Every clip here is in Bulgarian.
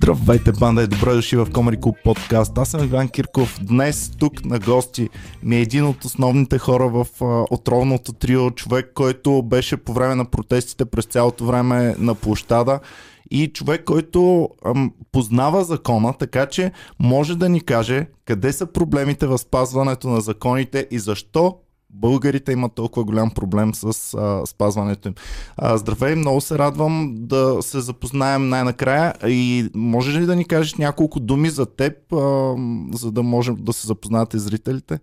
Здравейте, банда, и добре дошли в Comedy Club подкаст. Аз съм Иван Кирков. Днес тук на гости ми е един от основните хора в отровното трио, човек, който беше по време на протестите през цялото време на площада и човек, който познава закона, така че може да ни каже къде са проблемите в спазването на законите и защо българите имат толкова голям проблем с спазването им. Здравей, много се радвам да се запознаем най-накрая и можеш ли да ни кажеш няколко думи за теб, за да можем да се запознаете зрителите?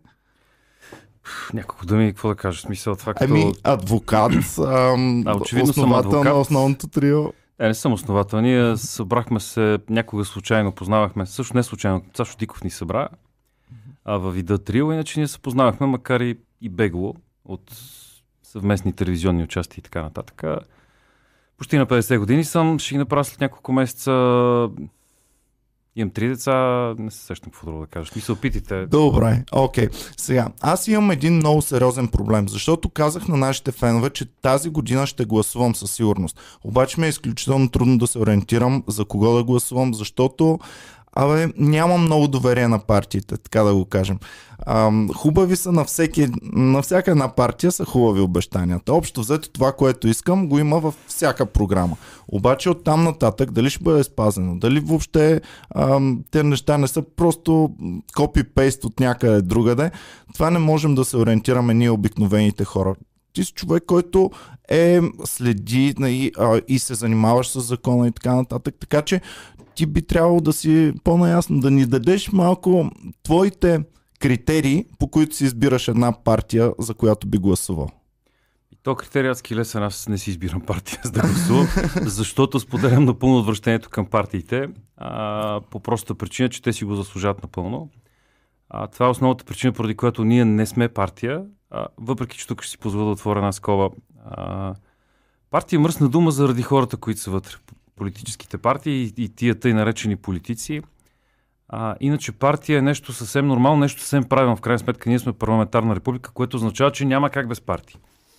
Няколко думи, какво да кажа? Смисъл това като... адвокат, основател на основното трио. Не съм основател. Ние събрахме се, някога случайно познавахме, също не случайно, Сашо Диков ни събра във вида трио, иначе ние се познавахме, макар и бегло от съвместни телевизионни участия и така нататък. Почти на 50 години съм, ще ги направя след няколко месеца. Имам 3 деца, не се сещам какво друго да кажа. Ми се опитайте. Добре, окей. Сега, аз имам един много сериозен проблем, защото казах на нашите фенове, че тази година ще гласувам със сигурност. Обаче ми е изключително трудно да се ориентирам за кого да гласувам, защото нямам много доверие на партиите, така да го кажем. Хубави са на всяка една партия са хубави обещанията. Общо взето това, което искам, го има във всяка програма. Обаче оттам нататък, дали ще бъде спазено, дали въобще те неща не са просто копи-пейст от някъде другаде, това не можем да се ориентираме ние обикновените хора. Ти си човек, който следи и се занимаваш с закона и така нататък, така че ти би трябвало да си по-наясно, да ни дадеш малко твоите критерии, по които си избираш една партия, за която би гласувал. И то критерий адски лесен, аз не си избирам партия за да гласувам, защото споделям напълно отвращението към партиите, по простата причина, че те си го заслужават напълно. Това е основната причина, поради която ние не сме партия, въпреки че тук ще си позволя да отворя една скоба. Партия е мръсна дума заради хората, които са вътре. Политическите партии и тия тъй наречени политици. Иначе партия е нещо съвсем нормално, нещо съвсем правилно. В крайна сметка ние сме парламентарна република, което означава, че няма как без партии.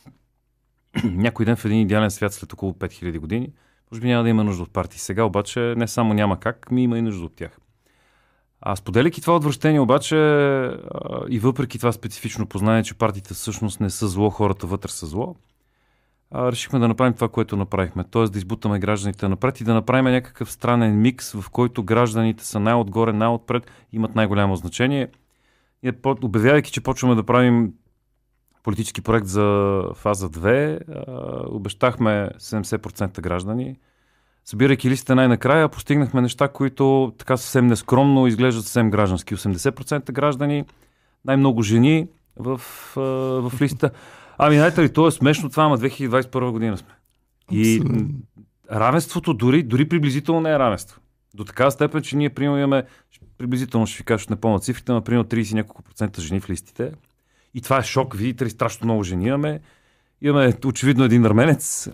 Някой ден в един идеален свят след около 5000 години, може би няма да има нужда от партии. Сега обаче не само няма как, има и нужда от тях. Споделяйки това отвращение обаче и въпреки това специфично познание, че партиите всъщност не са зло, хората вътре са зло, решихме да направим това, което направихме. Т.е. да избутаме гражданите напред и да направим някакъв странен микс, в който гражданите са най-отгоре, най-отпред, имат най-голямо значение. И обявявайки, че почваме да правим политически проект за фаза 2, обещахме 70% граждани. Събирайки листите най-накрая, постигнахме неща, които така съвсем нескромно изглеждат съвсем граждански. 80% граждани, най-много жени в листата. Знаете ли, то е смешно това, ама 2021 година сме. И равенството дори приблизително не е равенство. До такава степен, че ние имаме, приблизително ще ви кажа, не помня цифрите, но примерно 30 няколко процента жени в листите. И това е шок, видите ли, страшно много жени имаме. Имаме очевидно един арменец,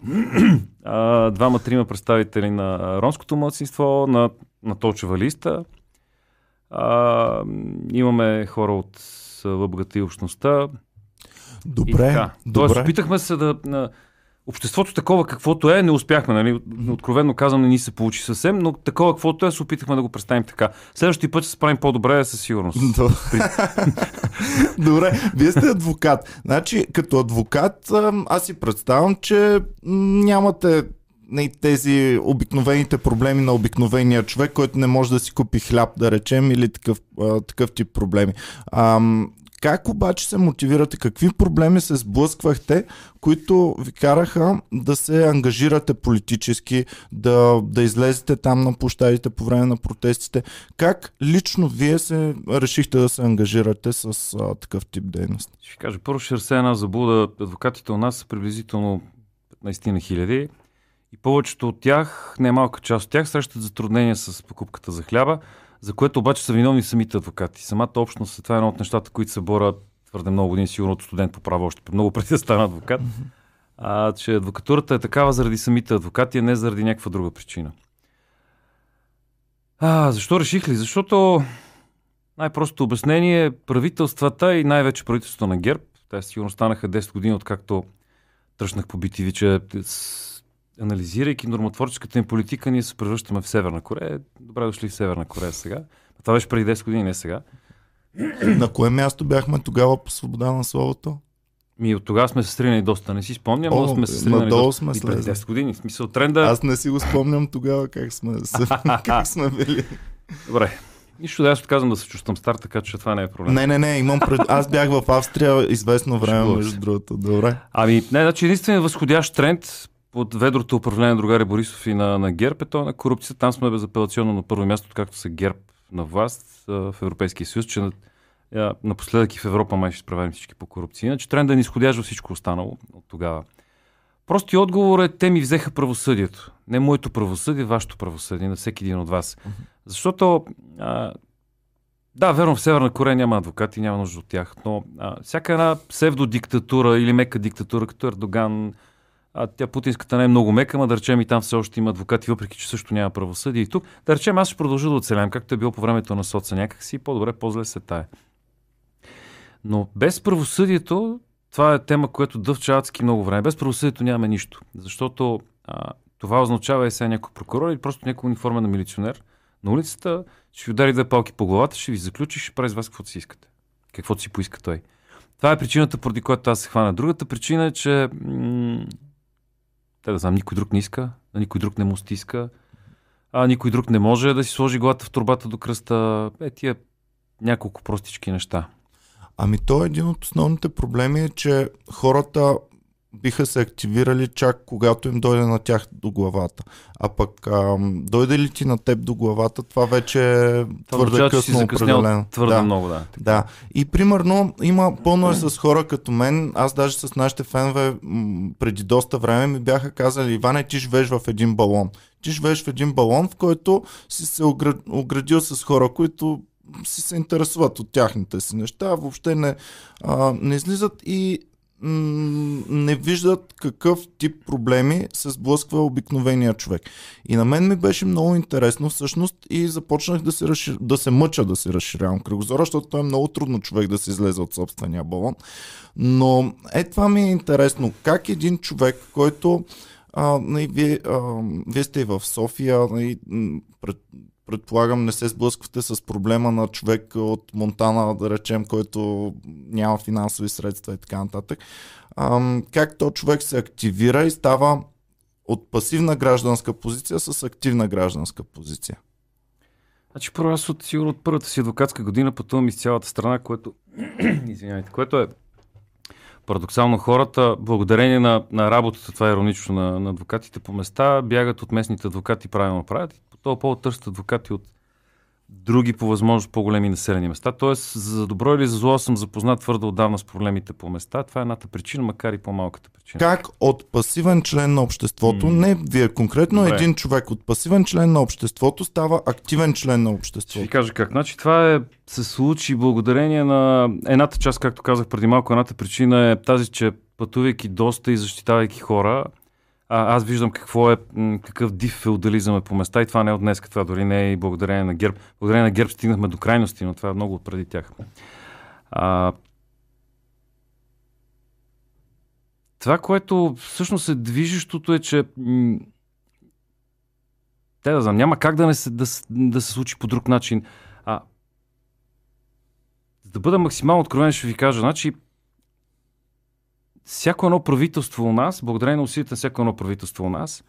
2-3 представители на ромското малцинство, на Толчева листа. Имаме хора от ЛГБТ общността. Добре. Тоест, опитахме се обществото такова каквото е, не успяхме, нали? Откровенно казвам, не ни се получи съвсем, но такова каквото е, се опитахме да го представим така. Следващия път ще се справим по-добре, със сигурност. Добре, вие сте адвокат. Значи, като адвокат, аз си представям, че нямате тези обикновените проблеми на обикновения човек, който не може да си купи хляб, да речем, или такъв тип проблеми. Как обаче се мотивирате? Какви проблеми се сблъсквахте, които ви караха да се ангажирате политически, да излезете там на площадите по време на протестите? Как лично вие се решихте да се ангажирате с такъв тип дейност? Ще ви кажа, първо ще разсея една заблуда. Адвокатите у нас са приблизително 15 хиляди и повечето от тях, не малка част от тях, срещат затруднения с покупката за хляба, за което обаче са виновни самите адвокати. Самата общност, това е едно от нещата, които се борят твърде много години, сигурно от студент по право, още много преди да стана адвокат, че адвокатурата е такава заради самите адвокати, а не заради някаква друга причина. Защо реших ли? Защото най-простото обяснение е правителствата и най-вече правителството на ГЕРБ. Те сигурно станаха 10 години, откакто тръщнах по BTV, че анализирайки нормотворческата им политика, ние се превръщаме в Северна Корея. Добре дошли в Северна Корея сега. Това беше преди 10 години, не сега. На кое място бяхме тогава по свобода на словото? От тогава сме се сринали доста. Не си спомням, но сме се сринали доста. И преди 10 години. В смисъл тренда... Аз не си го спомням тогава как сме били. Добре. Нищо да, аз отказвам да се чувствам стар, така че това не е проблем. Не, аз бях в Австрия известно време, между другото. Добре. Значи единственият възходящ тренд под ведрото управление на другаря Борисов и на ГЕРБ е то на корупцията. Там сме безапелационно на първо място, както са ГЕРБ на власт в Европейския съюз, че напоследък и в Европа май ще справим всички по корупция. Иначе трендът е нисходящ във всичко останало от тогава. Прости отговор е, те ми взеха правосъдието. Не моето правосъдие, вашето правосъдие, на всеки един от вас. Защото, верно, в Северна Корея няма адвокати, няма нужда от тях, но всяка една псевдодиктатура или мека диктатура, като Ердоган, тя путинската не е много мека, но да речем и там все още има адвокати, въпреки че също няма правосъдие. И тук, да речем, аз ще продължа да оцелям, както е било по времето на соца някакси, по-добре, по-зле се тая. Но без правосъдието, това е тема, която дъвча адски много време. Без правосъдието нямаме нищо. Защото това означава и сега някой прокурор или просто някой униформен милиционер на улицата, ще ви удари две палки по главата, ще ви заключи, ще прави с вас каквото си искате. Каквото си поиска той. Това е причината, поради която аз се хвана. Другата причина е, че никой друг не иска, никой друг не му стиска, никой друг не може да си сложи главата в торбата до кръста. Тия няколко простички неща. То е един от основните проблеми, е, че хората биха се активирали чак когато им дойде на тях до главата. А пък дойде ли ти на теб до главата, това вече е твърде късно определено. Твърде много, да. Да. И примерно има пълно е с хора като мен. Аз даже с нашите фенове преди доста време ми бяха казали: Иване, ти живееш в един балон. Ти живееш в един балон, в който си се оградил с хора, които си се интересуват от тяхните си неща, въобще не излизат и не виждат какъв тип проблеми се сблъсква обикновения човек. И на мен ми беше много интересно всъщност и започнах да се мъча да се разширявам кръгозора, защото е много трудно човек да се излезе от собствения балон. Но това ми е интересно. Как един човек, който вие сте и в София, предполагам, не се сблъсквате с проблема на човек от Монтана, да речем, който няма финансови средства и така нататък. Как то човек се активира и става от пасивна гражданска позиция с активна гражданска позиция? Значи първо аз сигурно от първата си адвокатска година пътувам из цялата страна, което е парадоксално. Хората, благодарение на работата, това е иронично на адвокатите по места, бягат от местните адвокати, правилно правят. По този повод търсят адвокати от други по възможност по-големи населени места. Тоест, за добро или за зло съм запознат твърде отдавна с проблемите по места. Това е едната причина, макар и по-малката причина. Как от пасивен член на обществото, не вие конкретно, един човек от пасивен член на обществото става активен член на обществото? Ще ви кажа как. Значи това се случи благодарение на едната част, както казах преди малко, едната причина е тази, че пътувайки доста и защитавайки хора, аз виждам какъв див феодализъм е по места и това не е от днес, това дори не е и благодарение на ГЕРБ. Благодарение на ГЕРБ стигнахме до крайности, но това е много преди тях. Това, което всъщност е движещото е, че няма как да се случи по друг начин. Да бъда максимално откровен, ще ви кажа, значи всяко едно правителство у нас, благодарение на усилията на всяко едно правителство у нас,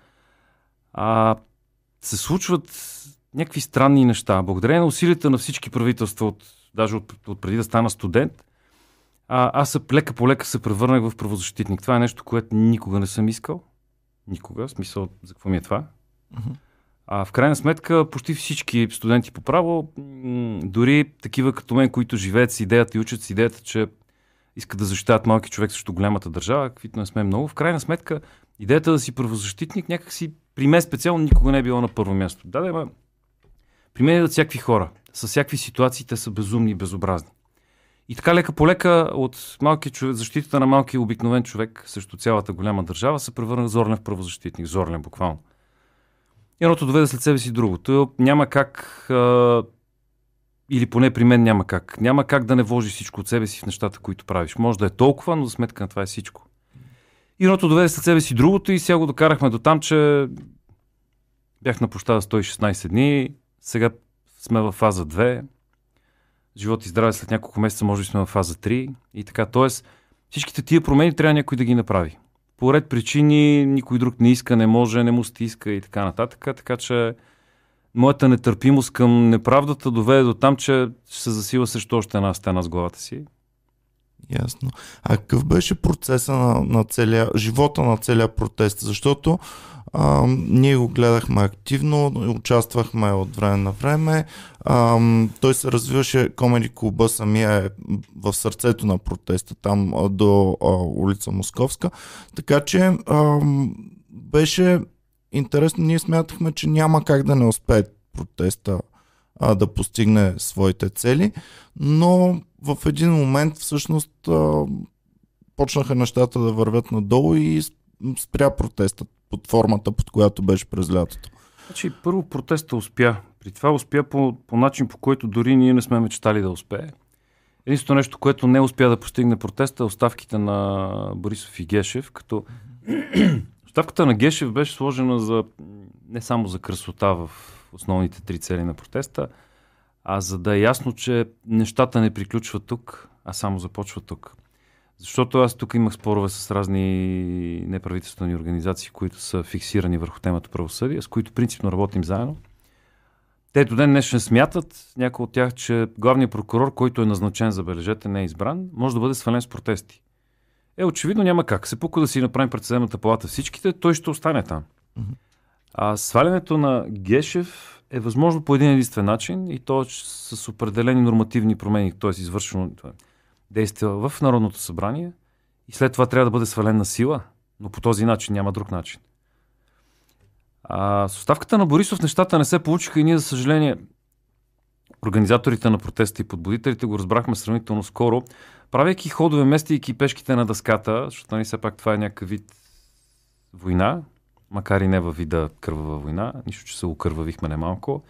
се случват някакви странни неща. Благодарение на усилията на всички правителства, даже от преди да стана студент, аз лека по лека се превърнах в правозащитник. Това е нещо, което никога не съм искал. Никога. В смисъл, за какво ми е това? В крайна сметка, почти всички студенти по право, дори такива като мен, които живеят с идеята и учат с идеята, че искат да защитават малки човек срещу голямата държава, каквито не сме много. В крайна сметка, идеята да си правозащитник някакси при мен специално никога не е било на първо място. При мен идват всякакви хора. С всякакви ситуации те са безумни и безобразни. И така лека по лека от малкия човек, защитата на малкия обикновен човек срещу цялата голяма държава се превърна Зорлен в правозащитник. Зорлен буквално. Едното доведе след себе си другото. Няма как, или поне при мен няма как. Няма как да не вложи всичко от себе си в нещата, които правиш. Може да е толкова, но за сметка на това е всичко. И едното доведе след себе си другото и сега го докарахме до там, че бях на площада 116 дни, сега сме в фаза 2, живот и здраве след няколко месеца може би сме в фаза 3 и така. Тоест всичките тия промени трябва някой да ги направи. По ред причини никой друг не иска, не може, не му стиска и така нататък. Така че моята нетърпимост към неправдата доведе до там, че ще се засила срещу още една стена с главата си. Ясно. А какъв беше процеса на целия, живота на целия протест? Защото ние го гледахме активно, участвахме от време на време. Той се развиваше, Комеди клуба самия е в сърцето на протеста, там до улица Московска. Така че беше интересно, ние смятахме, че няма как да не успее протеста да постигне своите цели, но в един момент всъщност почнаха нещата да вървят надолу и спря протеста под формата, под която беше през лятото. Значи, първо протеста успя. При това успя по начин, по който дори ние не сме мечтали да успее. Единственото нещо, което не успя да постигне протеста е оставките на Борисов и Гешев, като оставката на Гешев беше сложена не само за красота в основните три цели на протеста, а за да е ясно, че нещата не приключват тук, а само започват тук. Защото аз тук имах спорове с разни неправителствени организации, които са фиксирани върху темата правосъдие, с които принципно работим заедно. Те до ден днешен смятат, някои от тях, че главният прокурор, който е назначен, забележете, не е избран, може да бъде свален с протести. Очевидно няма как. Се пука да си направим пред съдебната палата всичките, той ще остане там. А свалянето на Гешев е възможно по един единствен начин и то с определени нормативни промени, т.е. извършено действия в Народното събрание и след това трябва да бъде свален на сила, но по този начин, няма друг начин. С оставката на Борисов нещата не се получиха и ние, за съжаление, организаторите на протеста и подбудителите го разбрахме сравнително скоро, правейки ходове, местейки пешките на дъската, защото все пак това е някакъв вид война, макар и не във вида кървава война, нищо, че се окървавихме немалко.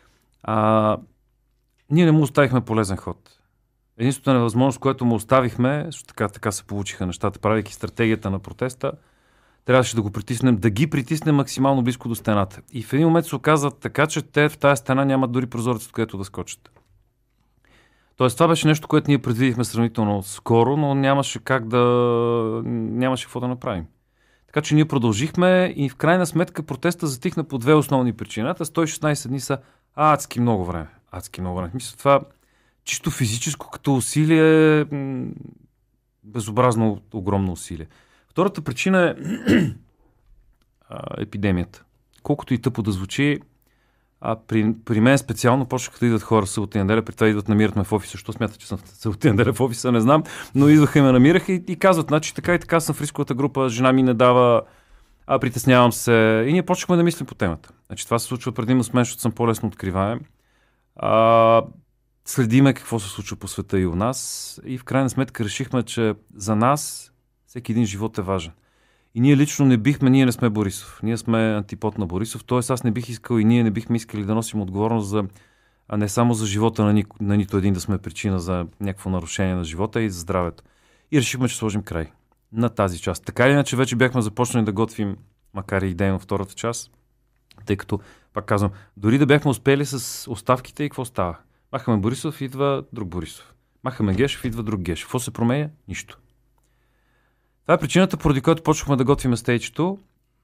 Ние не му оставихме полезен ход. Единствената невъзможност, което му оставихме, защото така се получиха нещата, правейки стратегията на протеста, трябваше да го притиснем, да ги притиснем максимално близко до стената. И в един момент се оказа така, че те в тази стена нямат дори прозорец, от където да скочат. Тоест това беше нещо, което ние предвидихме сравнително скоро, но нямаше какво да направим. Така че ние продължихме и в крайна сметка протеста затихна по две основни причини. 116 дни са адски много време. Мисля, това чисто физическо като усилие е безобразно огромно усилие. Втората причина е епидемията. Колкото и тъпо да звучи, при мен специално почнаха да идват хора събота и неделя, при това идват, намират ме в офиса. Защо смятат, че съм събота и неделя в офиса, не знам, но идваха и ме намираха и казват, значи така и така съм в рисковата група, жена ми не дава, притеснявам се. И ние почнахме да мислим по темата. Значи това се случва предимно с мен, защото съм по-лесно откриваем. Следиме какво се случва по света и у нас и в крайна сметка решихме, че за нас всеки един живот е важен. И ние лично ние не сме Борисов. Ние сме антипод на Борисов. Тоест аз не бих искал и ние не бихме искали да носим отговорност не само за живота на нито един да сме причина за някакво нарушение на живота и за здравето. И решихме, че сложим край на тази част. Така или иначе вече бяхме започнали да готвим, макар и идейно втората част, тъй като, пак казвам, дори да бяхме успели с оставките и какво става? Махаме Борисов, идва друг Борисов. Махаме Гешев, идва друг Гешев. Какво се променя? Нищо. Това е причината, поради която почнахме да готвим стейджето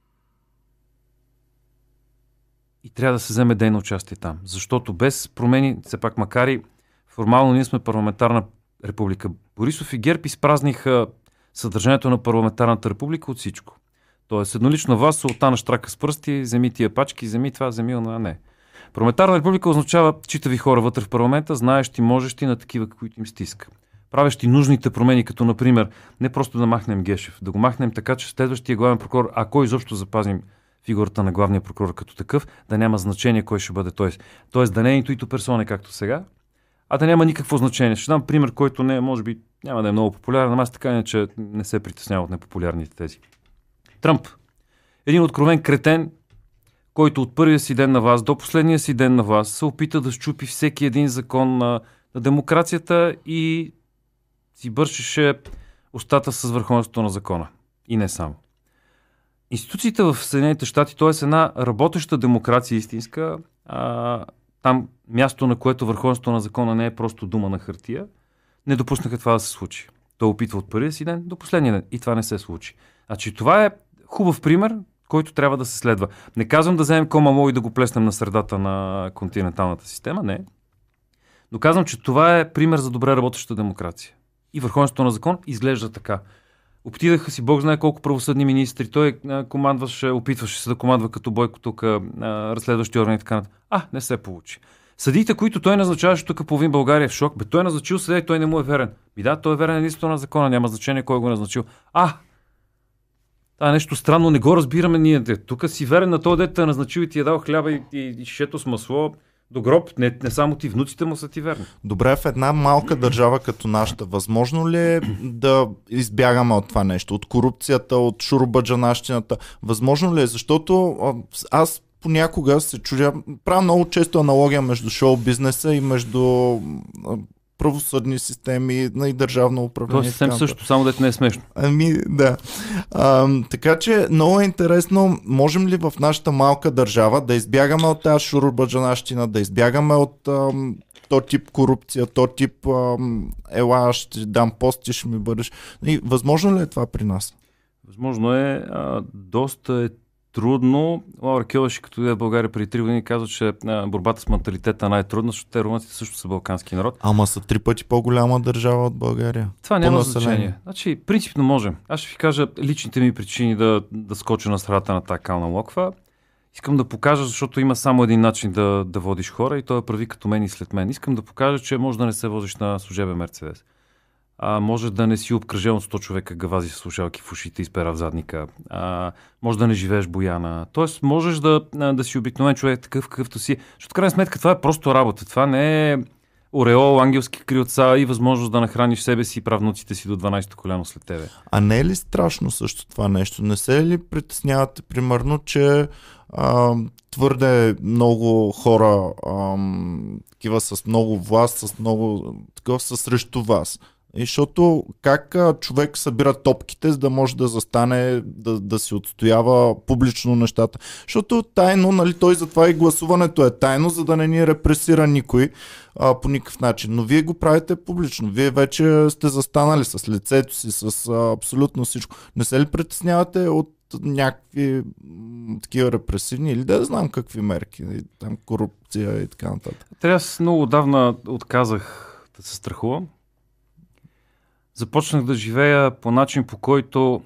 и трябва да се вземе дейно участие там. Защото без промени, все пак макар и формално ние сме парламентарна република, Борисов и ГЕРБ изпразниха съдържанието на парламентарната република от всичко. Тоест еднолична власт, султана штрака с пръсти, вземи тия пачки, вземи това, вземи она, не. Парламентарна република означава читави хора вътре в парламента, знаещи, можещи на такива, които им стиска. Правещи нужните промени, като например не просто да махнем Гешев, да го махнем така, че следващия главен прокурор, ако изобщо запазим фигурата на главния прокурор като такъв, да няма значение кой ще бъде той. Тоест да не е интуито персоне както сега, а да няма никакво значение. Ще дам пример, който може би няма да е много популярен, но аз така не, че не се притеснява от непопулярните тези. Тръмп. Един откровен кретен, който от първия си ден на власт до последния си ден на власт се опита да счупи всеки един закон на демокрацията и си бършеше устата с върховенството на закона. И не само. Институциите в Съединените щати, т.е. една работеща демокрация истинска, там място, на което върховенството на закона не е просто дума на хартия, не допуснаха това да се случи. Той опитва от първия си ден до последния ден и това не се случи. Значи това е хубав пример, който трябва да се следва. Не казвам да вземем Комамо и да го плеснем на средата на континенталната система, не. Но казвам, че това е пример за добре работеща демокрация. И върховенството на закон изглежда така. Опитаха си Бог знае колко правосъдни министри. Той опитваше се да командва като Бойко тук, разследващи органи и така нататък. Не се получи. Съдиите, които той назначаваше тук половин България в шок, той е назначил съдия и той не му е верен. Той е верен единствено на закона, няма значение кой го е назначил. Това е нещо странно, не го разбираме ние. Тук си верен на този дете, назначил и ти е дал хляба и шето с масло до гроб. Не само ти, внуците му са ти верни. Добре, в една малка държава като нашата, възможно ли е да избягаме от това нещо? От корупцията, от шуробаджанащината? Възможно ли е? Защото аз понякога се чудя, правя много често аналогия между шоу-бизнеса и между правосъдни системи и държавно управление. Това е съвсем също, само дето не е смешно. Да. Така че много е интересно, можем ли в нашата малка държава да избягаме от тази шуробаджанащина, да избягаме от то тип корупция, то тип ела, ще дам пост, ти ще ми бъдеш. И възможно ли е това при нас? Възможно е. Доста е трудно. Лаура Кьовеши, като дойде в България преди 3 години, казва, че борбата с менталитета е най-трудна, защото те румънците също са балкански народ. Ама са 3 пъти по-голяма държава от България. Това няма значение. Значи, принципно можем. Аз ще ви кажа личните ми причини да скоча на средата на тази кална локва. Искам да покажа, защото има само един начин да водиш хора и той е прави като мен и след мен. Искам да покажа, че може да не се возиш на служебен Мерцедес. Може да не си обкръжен от 100 човека гавази с слушалки в ушите и с пера в задника. Може да не живееш бояна. Тоест, можеш да си обикновен човек такъв, какъвто си. Защото, крайна сметка, това е просто работа. Това не е ореол, ангелски крилца и възможност да нахраниш себе си и правнуците си до 12-то коляно след тебе. А не е ли страшно също това нещо? Не се ли притеснявате, примерно, че твърде много хора, такива с много власт, такова са срещу вас? И защото как човек събира топките, за да може да застане, да си отстоява публично нещата. Защото тайно, нали, той затова и гласуването е тайно, за да не ни репресира никой по никакъв начин. Но вие го правите публично. Вие вече сте застанали с лицето си, с абсолютно всичко. Не се ли притеснявате от някакви такива репресивни или да знам какви мерки, там корупция и така нататък? Аз много отдавна отказах да се страхувам. Започнах да живея по начин, по който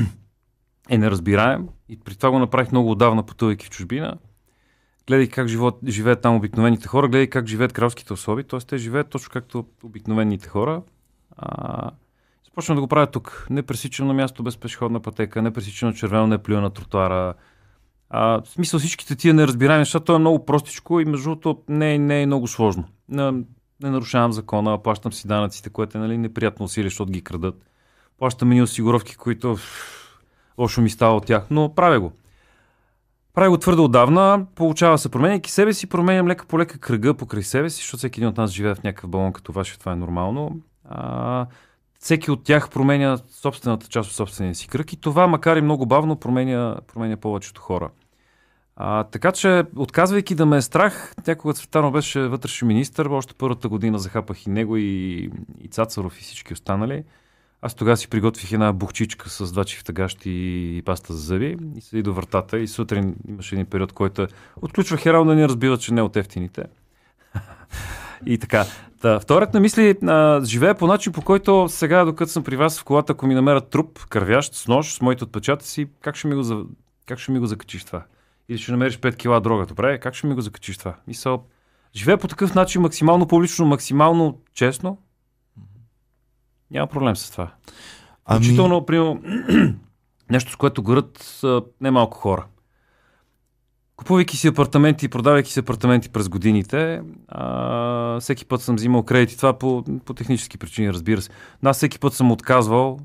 е неразбираем и при това го направих много отдавна, пътувайки в чужбина. Гледай как живеят там обикновените хора, гледай как живеят кралските особи, т.е. те живеят точно както обикновените хора. Започнах да го правя тук. Не пресичам на място без пешеходна пътека, не пресичам на червено, не плюя на тротуара. В смисъл всичките тия неразбираеми неща, то е много простичко и между другото не е много сложно. Не нарушавам закона, плащам си данъците, което е неприятно усилие, защото ги крадат. Плащам едни осигуровки, които лошо ми става от тях, но правя го. Правя го твърде отдавна, получава се променяйки себе си, променям лека по лека кръга покрай себе си, защото всеки един от нас живее в някакъв балон като ваше, това е нормално. Всеки от тях променя собствената част от собствения си кръг и това, макар и много бавно, променя повечето хора. Така че, отказвайки да ме е страх, някога Цветанов беше вътрешен министър, още първата година захапах и него, и Цацаров, и всички останали. Аз тогава си приготвих една бухчичка с 2 чифтагащи и паста за зъби и седи до вратата и сутрин имаше един период, който отключвах и равно да ни разбива, че не от ефтините. И така. Вторият на мисли, живея по начин, по който сега, докато съм при вас в колата, ако ми намерят труп, кървящ, с нож, с моите отпечатъци, как ще ми го закачиш това? Или ще намериш 5 кила дрога. Добре, как ще ми го закачиш това? Мисъл, живея по такъв начин, максимално публично, максимално честно. Няма проблем с това. Включително, примерно, нещо, с което горят немалко хора. Купувайки си апартаменти и продавайки си апартаменти през годините, всеки път съм взимал кредити. Това по технически причини, разбира се. Но аз всеки път съм отказвал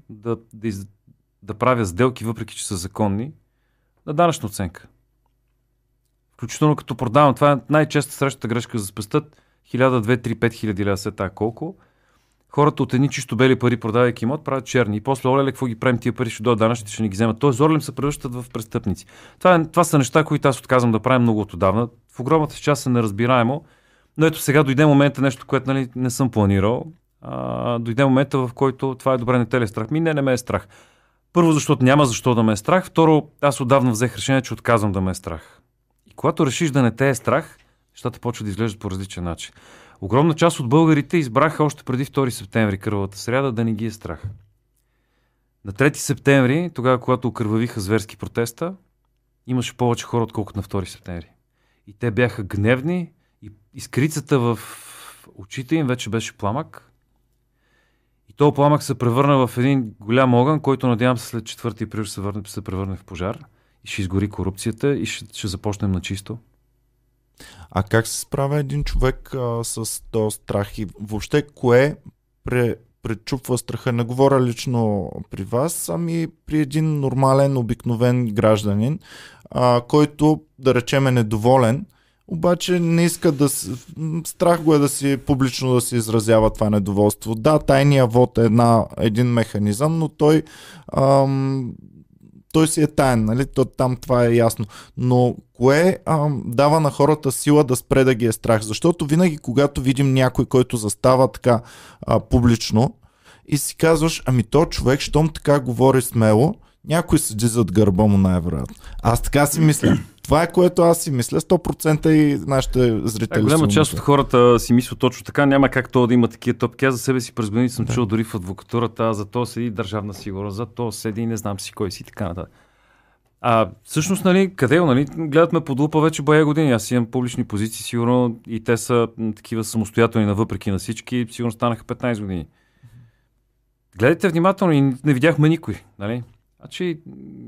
да правя сделки, въпреки че са законни, на данъчна оценка. Включително като продавам. Това е най-честа срещата грешка за спестят 1000, 2, 3, 5 хиляди лева, колко. хората от едни чисто бели пари, продавайки имот, правят черни. И после, оле, какво ги правим тия пари, ще дойдат данъчните, ще ни ги вземат. Тоест, зорлем се превръщат в престъпници. Това са неща, които аз отказвам да правя много отдавна. В огромната част е неразбираемо. Но ето сега дойде момента, нещо, което нали, не съм планирал. Дойде момента, в който това е добре, не те ли е страх. Не ме е страх. Първо, защото няма защо да ме е страх. Второ, аз отдавна взех решение, че отказвам да ме е страх. И когато решиш да не те е страх, нещата почват да изглеждат по различен начин. Огромна част от българите избраха още преди 2 септември, кървавата сряда, да не ги е страх. На 3 септември, тогава, когато окървавиха зверски протеста, имаше повече хора, отколкото на 2 септември. И те бяха гневни и искрицата в очите им вече беше пламък. И този пламък се превърна в един голям огън, който надявам се след 4 април ще се превърне в пожар и ще изгори корупцията и ще започнем на чисто. А как се справя един човек с този страх и въобще кое пречупва страха? Не говоря лично при вас, ами при един нормален, обикновен гражданин, който, да речем, е недоволен, обаче не иска страх го е да си публично да се изразява това недоволство. Да, тайния вод е един механизъм, но той си е таен, нали? Там това е ясно. Но кое дава на хората сила да спре да ги е страх? Защото винаги, когато видим някой, който застава така публично и си казваш, ами то човек, щом така говори смело, някой седи зад гърба му най-вероятно. Аз така си мисля. Това е което аз си мисля. 100% и нашите зрители. Голяма част от хората си мислят точно така. Няма как то да има такива топки. Аз за себе си през години съм чул дори в адвокатурата, за то седи държавна сигурност, за то седи не знам си кой си и така нататък. Всъщност, нали, къде нали, гледат ме под лупа вече бая години. Аз имам публични позиции, сигурно и те са такива самостоятелни, навъпреки на всички. Сигурно станаха 15 години. Гледайте внимателно и не видяхме никой. Нали? Значи,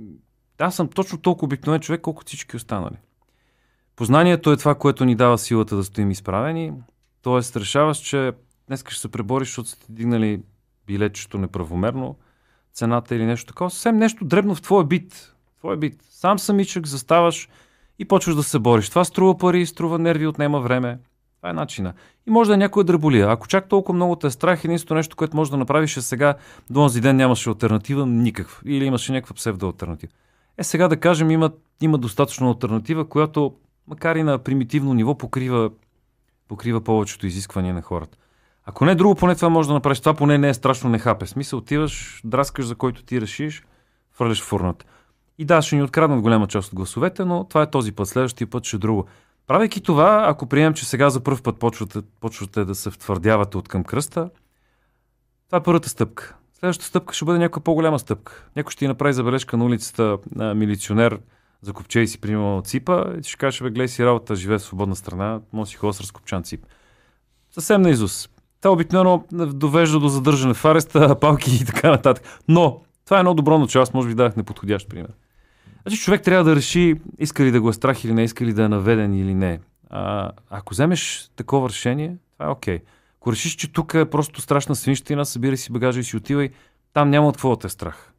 аз съм точно толкова обикновен човек, колкото всички останали. Познанието е това, което ни дава силата да стоим изправени. Тоест, решаваш, че днес ще се пребориш, защото сте дигнали билетчето неправомерно, цената или нещо такова. Съвсем нещо дребно в твоя бит. Сам самичък заставаш и почваш да се бориш. Това струва пари, струва нерви, отнема време. Това е начина. И може да е някоя дреболия. Ако чак толкова много те е страх, единственото нещо, което можеш да направиш е сега, до онзи ден нямаше алтернатива, никаква. Или имаше някаква псевдоалтернатива. Сега да кажем, има достатъчно алтернатива, която, макар и на примитивно ниво, покрива повечето изисквания на хората. Ако не друго, поне това може да направиш. Това поне не е страшно нехапе. Смисъл, отиваш, драскаш за който ти решиш, фърляш в урната. И да, ще ни откраднат голяма част от гласовете, но това е този път. Следващия път ще е друго. Правейки това, ако приемем, че сега за първ път почвате да се втвърдявате от към кръста, това е първата стъпка. Следващата стъпка ще бъде някаква по-голяма стъпка. Някой ще ти направи забележка на улицата на милиционер, закопчей си, примерно, ципа, и ти ще кажеш, гледай си работа, живее в свободна страна, може си ходя с разкопчан цип. Съвсем на изус. Това обикновено довежда до задържане в ареста, палки и така нататък. Но това е едно добро начало, аз може би дадах неподходящ пример. Значи човек трябва да реши иска ли да го е страх или не, иска ли да е наведен или не. Ако вземеш такова решение, това е окей. Ако решиш, че тук е просто страшна свинщина, събирай си багажа и си отивай, там няма от какво да те е страх.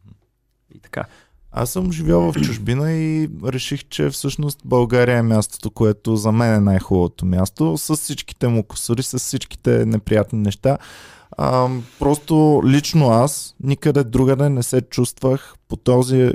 И така. Аз съм живял в чужбина и реших, че всъщност България е мястото, което за мен е най-хубавото място, с всичките му кусури, с всичките неприятни неща. Просто лично аз никъде другаде не се чувствах по този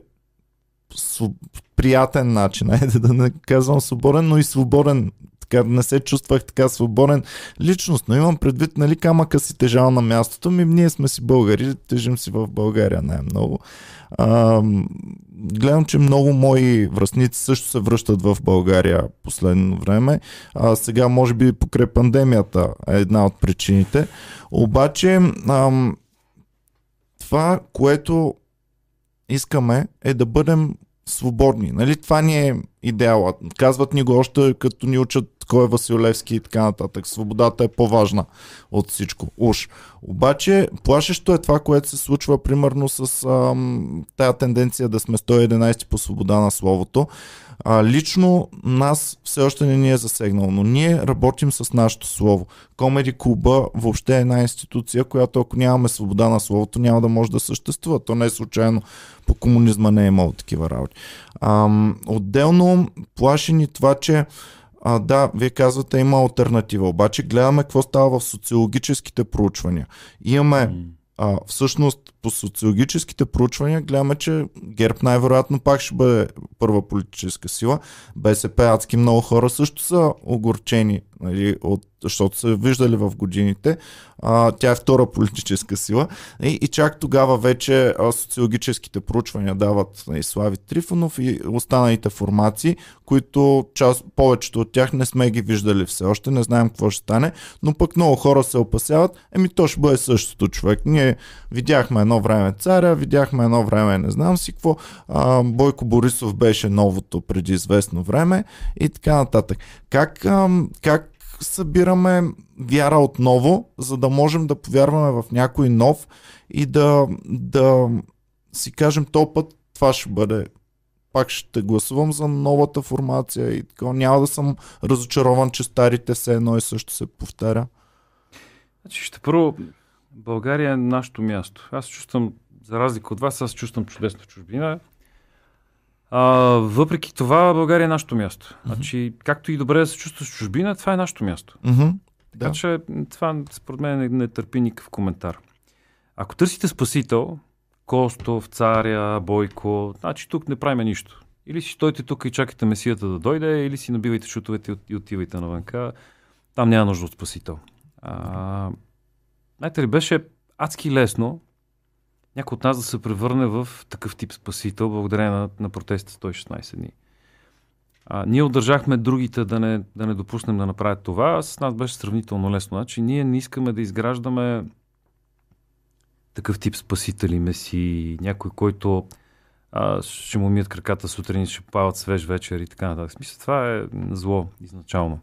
приятен начин. Айде да не казвам свободен, но и свободен. Така, не се чувствах така свободен личностно. Имам предвид, нали, камъка си тежал на мястото ми. Ние сме си българи, тежим си в България най-много. Гледам, че много мои връстници също се връщат в България последно време. Сега, може би, покрай пандемията е една от причините. Обаче, това, което искаме, е да бъдем свободни. Нали? Това ни е идеалът. Казват ни го още като ни учат кой е Василевски и така нататък. Свободата е по-важна от всичко. Уж. Обаче плашещо е това, което се случва примерно с тая тенденция да сме 111 по свобода на словото. Лично нас все още не ни е засегнало, но ние работим с нашето слово. Комеди клуба въобще е една институция, която ако нямаме свобода на словото, няма да може да съществува. То не е случайно, по комунизма не е имало такива работи. Отделно плаши ни това, че Да, вие казвате има алтернатива, обаче гледаме какво става в социологическите проучвания. Имаме всъщност по социологическите проучвания гледаме, че ГЕРБ най-вероятно пак ще бъде първа политическа сила. БСП, адски много хора също са огорчени, нали, защото са виждали в годините. Тя е втора политическа сила. И чак тогава вече социологическите проучвания дават, нали, Слави Трифонов и останалите формации, които повечето от тях не сме ги виждали все още, не знаем какво ще стане, но пък много хора се опасяват, то ще бъде същото, човек. Ние видяхме едно време Царя, видяхме едно време не знам си какво, Бойко Борисов беше новото преди известно време и така нататък. Как събираме вяра отново, за да можем да повярваме в някой нов и да си кажем този път това ще бъде, пак ще гласувам за новата формация и така, няма да съм разочарован, че старите все едно и също се повтаря. Значи, първо, България е нашето място. Аз чувствам, за разлика от вас, аз чувствам чудесно в чужбина. Въпреки това, България е нашето място. Значи, както и добре да се чувстваш в чужбина, това е нашето място. Така че това според мен не търпи никакъв коментар. Ако търсите спасител, Костов, Царя, Бойко, значи тук не правим нищо. Или си стойте тук и чакайте Месията да дойде, или си набивайте шутовете и отивайте навънка. Там няма нужда от спасител. Знаете ли, беше адски лесно някой от нас да се превърне в такъв тип спасител, благодарение на протестите 116 дни. Ние удържахме другите да не допуснем да направят това. С нас беше сравнително лесно. Значи, ние не искаме да изграждаме такъв тип спасители, месии, някой, който ще му мият краката сутрин и ще пават свеж вечер и така нататък. В смисъл, това е зло изначално.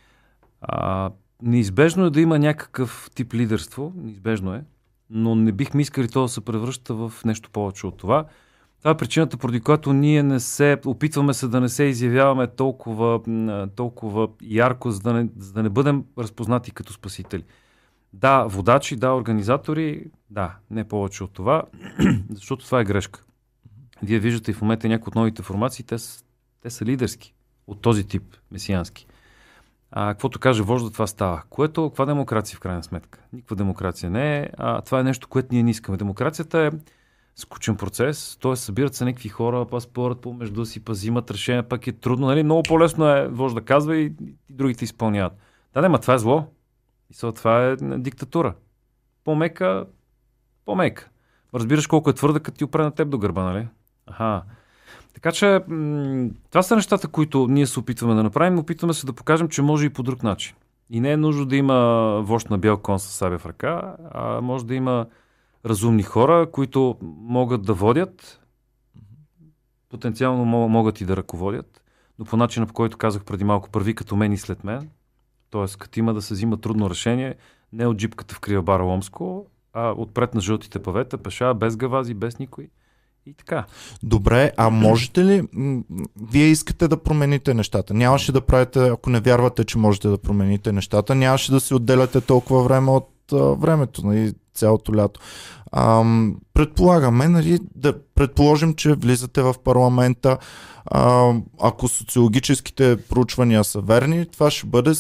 Неизбежно е да има някакъв тип лидерство, неизбежно е, но не бихме искали то да се превръща в нещо повече от това. Това е причината, поради която ние опитваме се да не се изявяваме толкова ярко, за да не бъдем разпознати като спасители. Да, водачи, да, организатори, да, не повече от това, защото това е грешка. Вие виждате и в момента някои от новите формации, те са лидерски, от този тип, месиански. Каквото каже вожда, това става. Каква демокрация в крайна сметка? Никаква демокрация не е. Това е нещо, което ние не искаме. Демокрацията е скучен процес, т.е. събират се някакви хора, спорят помежду си, взимат решения, пак е трудно. Нали? Много по-лесно е вожда казва и другите изпълняват. Да, това е зло. И това е диктатура. По-мека. Разбираш колко е твърда, като ти опре на теб до гърба, нали? Така че това са нещата, които ние се опитваме да направим. Опитваме се да покажем, че може и по друг начин. И не е нужно да има вожд на бял кон с сабя в ръка, а може да има разумни хора, които могат да водят, потенциално могат и да ръководят, но по начина, по който казах преди малко, първи като мен и след мен, т.е. като има да се взима трудно решение, не от джипката в Кривабара Ломско, а отпред на жълтите павета, пеша, без гавази, без никой. И така. Добре, а можете ли, вие искате да промените нещата? Нямаше да правите, ако не вярвате, че можете да промените нещата, нямаше да си отделяте толкова време от времето, нали, цялото лято. Предполагаме, нали, да предположим, че влизате в парламента, ако социологическите проучвания са верни, това ще бъде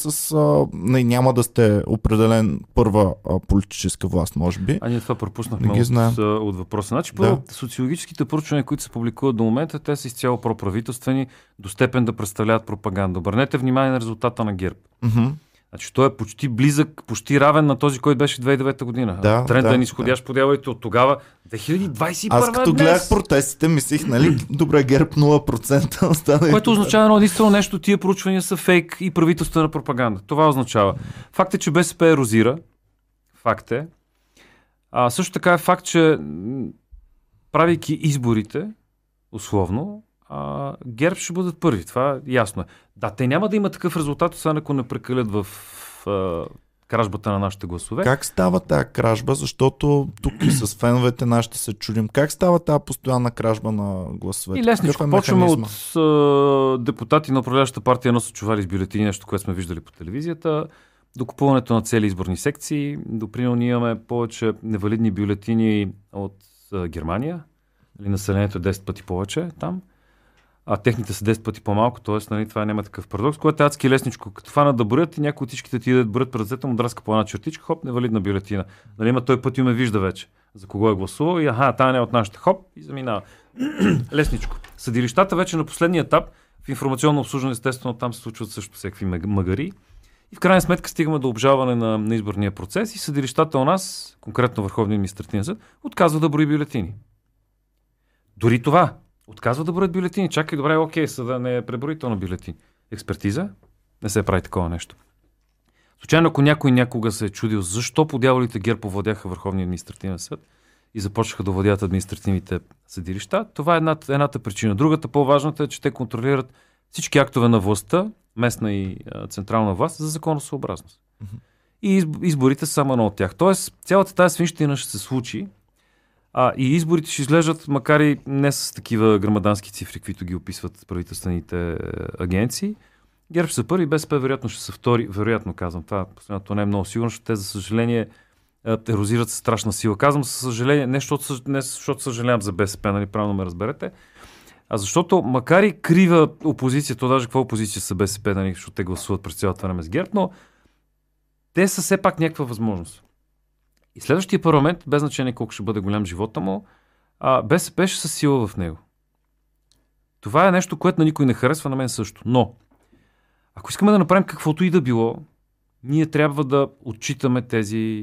няма да сте определен първа политическа власт, може би. Ние това пропуснахме от въпроса. Значи, социологическите проучвания, които се публикуват до момента, те са изцяло проправителствени, до степен да представляват пропаганда. Обърнете внимание на резултата на ГЕРБ. Значи, той е почти близък, почти равен на този, който беше 2009 година. Трендът е нисходящ, подявайте от тогава. 2021 Аз като гледах протестите, мислих, нали, добре, ГЕРБ 0%. Което означава едно единствено нещо, тия проучвания са фейк и правителствена пропаганда. Това означава. Факт е, че БСП ерозира. Факт е. Също така е факт, че правейки изборите, условно, ГЕРБ ще бъдат първи. Това ясно е. Да, те няма да има такъв резултат, освен ако не прекалят в кражбата на нашите гласове. Как става тази кражба? Защото тук и с феновете нашите се чудим. Как става тази постоянна кражба на гласовете? И лесничко. Почваме от депутати на управляващата партия носят чували с бюлетини, нещо, което сме виждали по телевизията, до купуването на цели изборни секции. Допримерно ние имаме повече невалидни бюлетини от Германия. Населението е 10 пъти повече там. а техните са 10 пъти по-малко, т.е. нали, това няма такъв парадокс, което е адски лесничко. Като фанат да броят и някои от всичките ти да броят пред ръцете му, драска по една чертичка, хоп, невалидна бюлетина. Нали, има той път и ме вижда вече за кого е гласувал и тая не е от нашата, хоп, и заминава. Лесничко. Съдилищата вече на последния етап, в информационно обслужване, естествено, там се случват също всякакви магари. И в крайна сметка стигаме до обжалване на изборния процес и съдилищата у нас, конкретно Върховния административен съд, отказва да брои бюлетини. Дори това. Отказва да броят бюлетини. Чакай, добре, окей, съда не е преброителна бюлетини. Експертиза? Не се прави такова нещо. Случайно, ако някой някога се е чудил защо по дяволите ГЕРБ овладяха Върховния административен съд и започнаха да овладяват административните съдилища, това е едната причина. Другата, по-важната е, че те контролират всички актове на властта, местна и централна власт, за законосъобразност. И изборите са само едно от тях. Тоест, цялата тази свинщина ще се случи, и изборите ще изглеждат, макар и не с такива грамадански цифри, които ги описват правителствените агенции. ГЕРБ ще са първи, БСП вероятно ще са втори. Вероятно казвам, това последното не е много сигурно, защото те, за съжаление, ерозират със страшна сила. Казвам със съжаление, не защото съжалявам за БСП, нали, правилно ме разберете, а защото, макар и крива опозиция, то даже каква опозиция са БСП, нали, защото те гласуват през цялото време с ГЕРБ, но те са все пак някаква възможност. И следващия парламент, без значение колко ще бъде голям живота му, БСП ще със сила в него. Това е нещо, което на никой не харесва, на мен също. Но, ако искаме да направим каквото и да било, ние трябва да отчитаме тези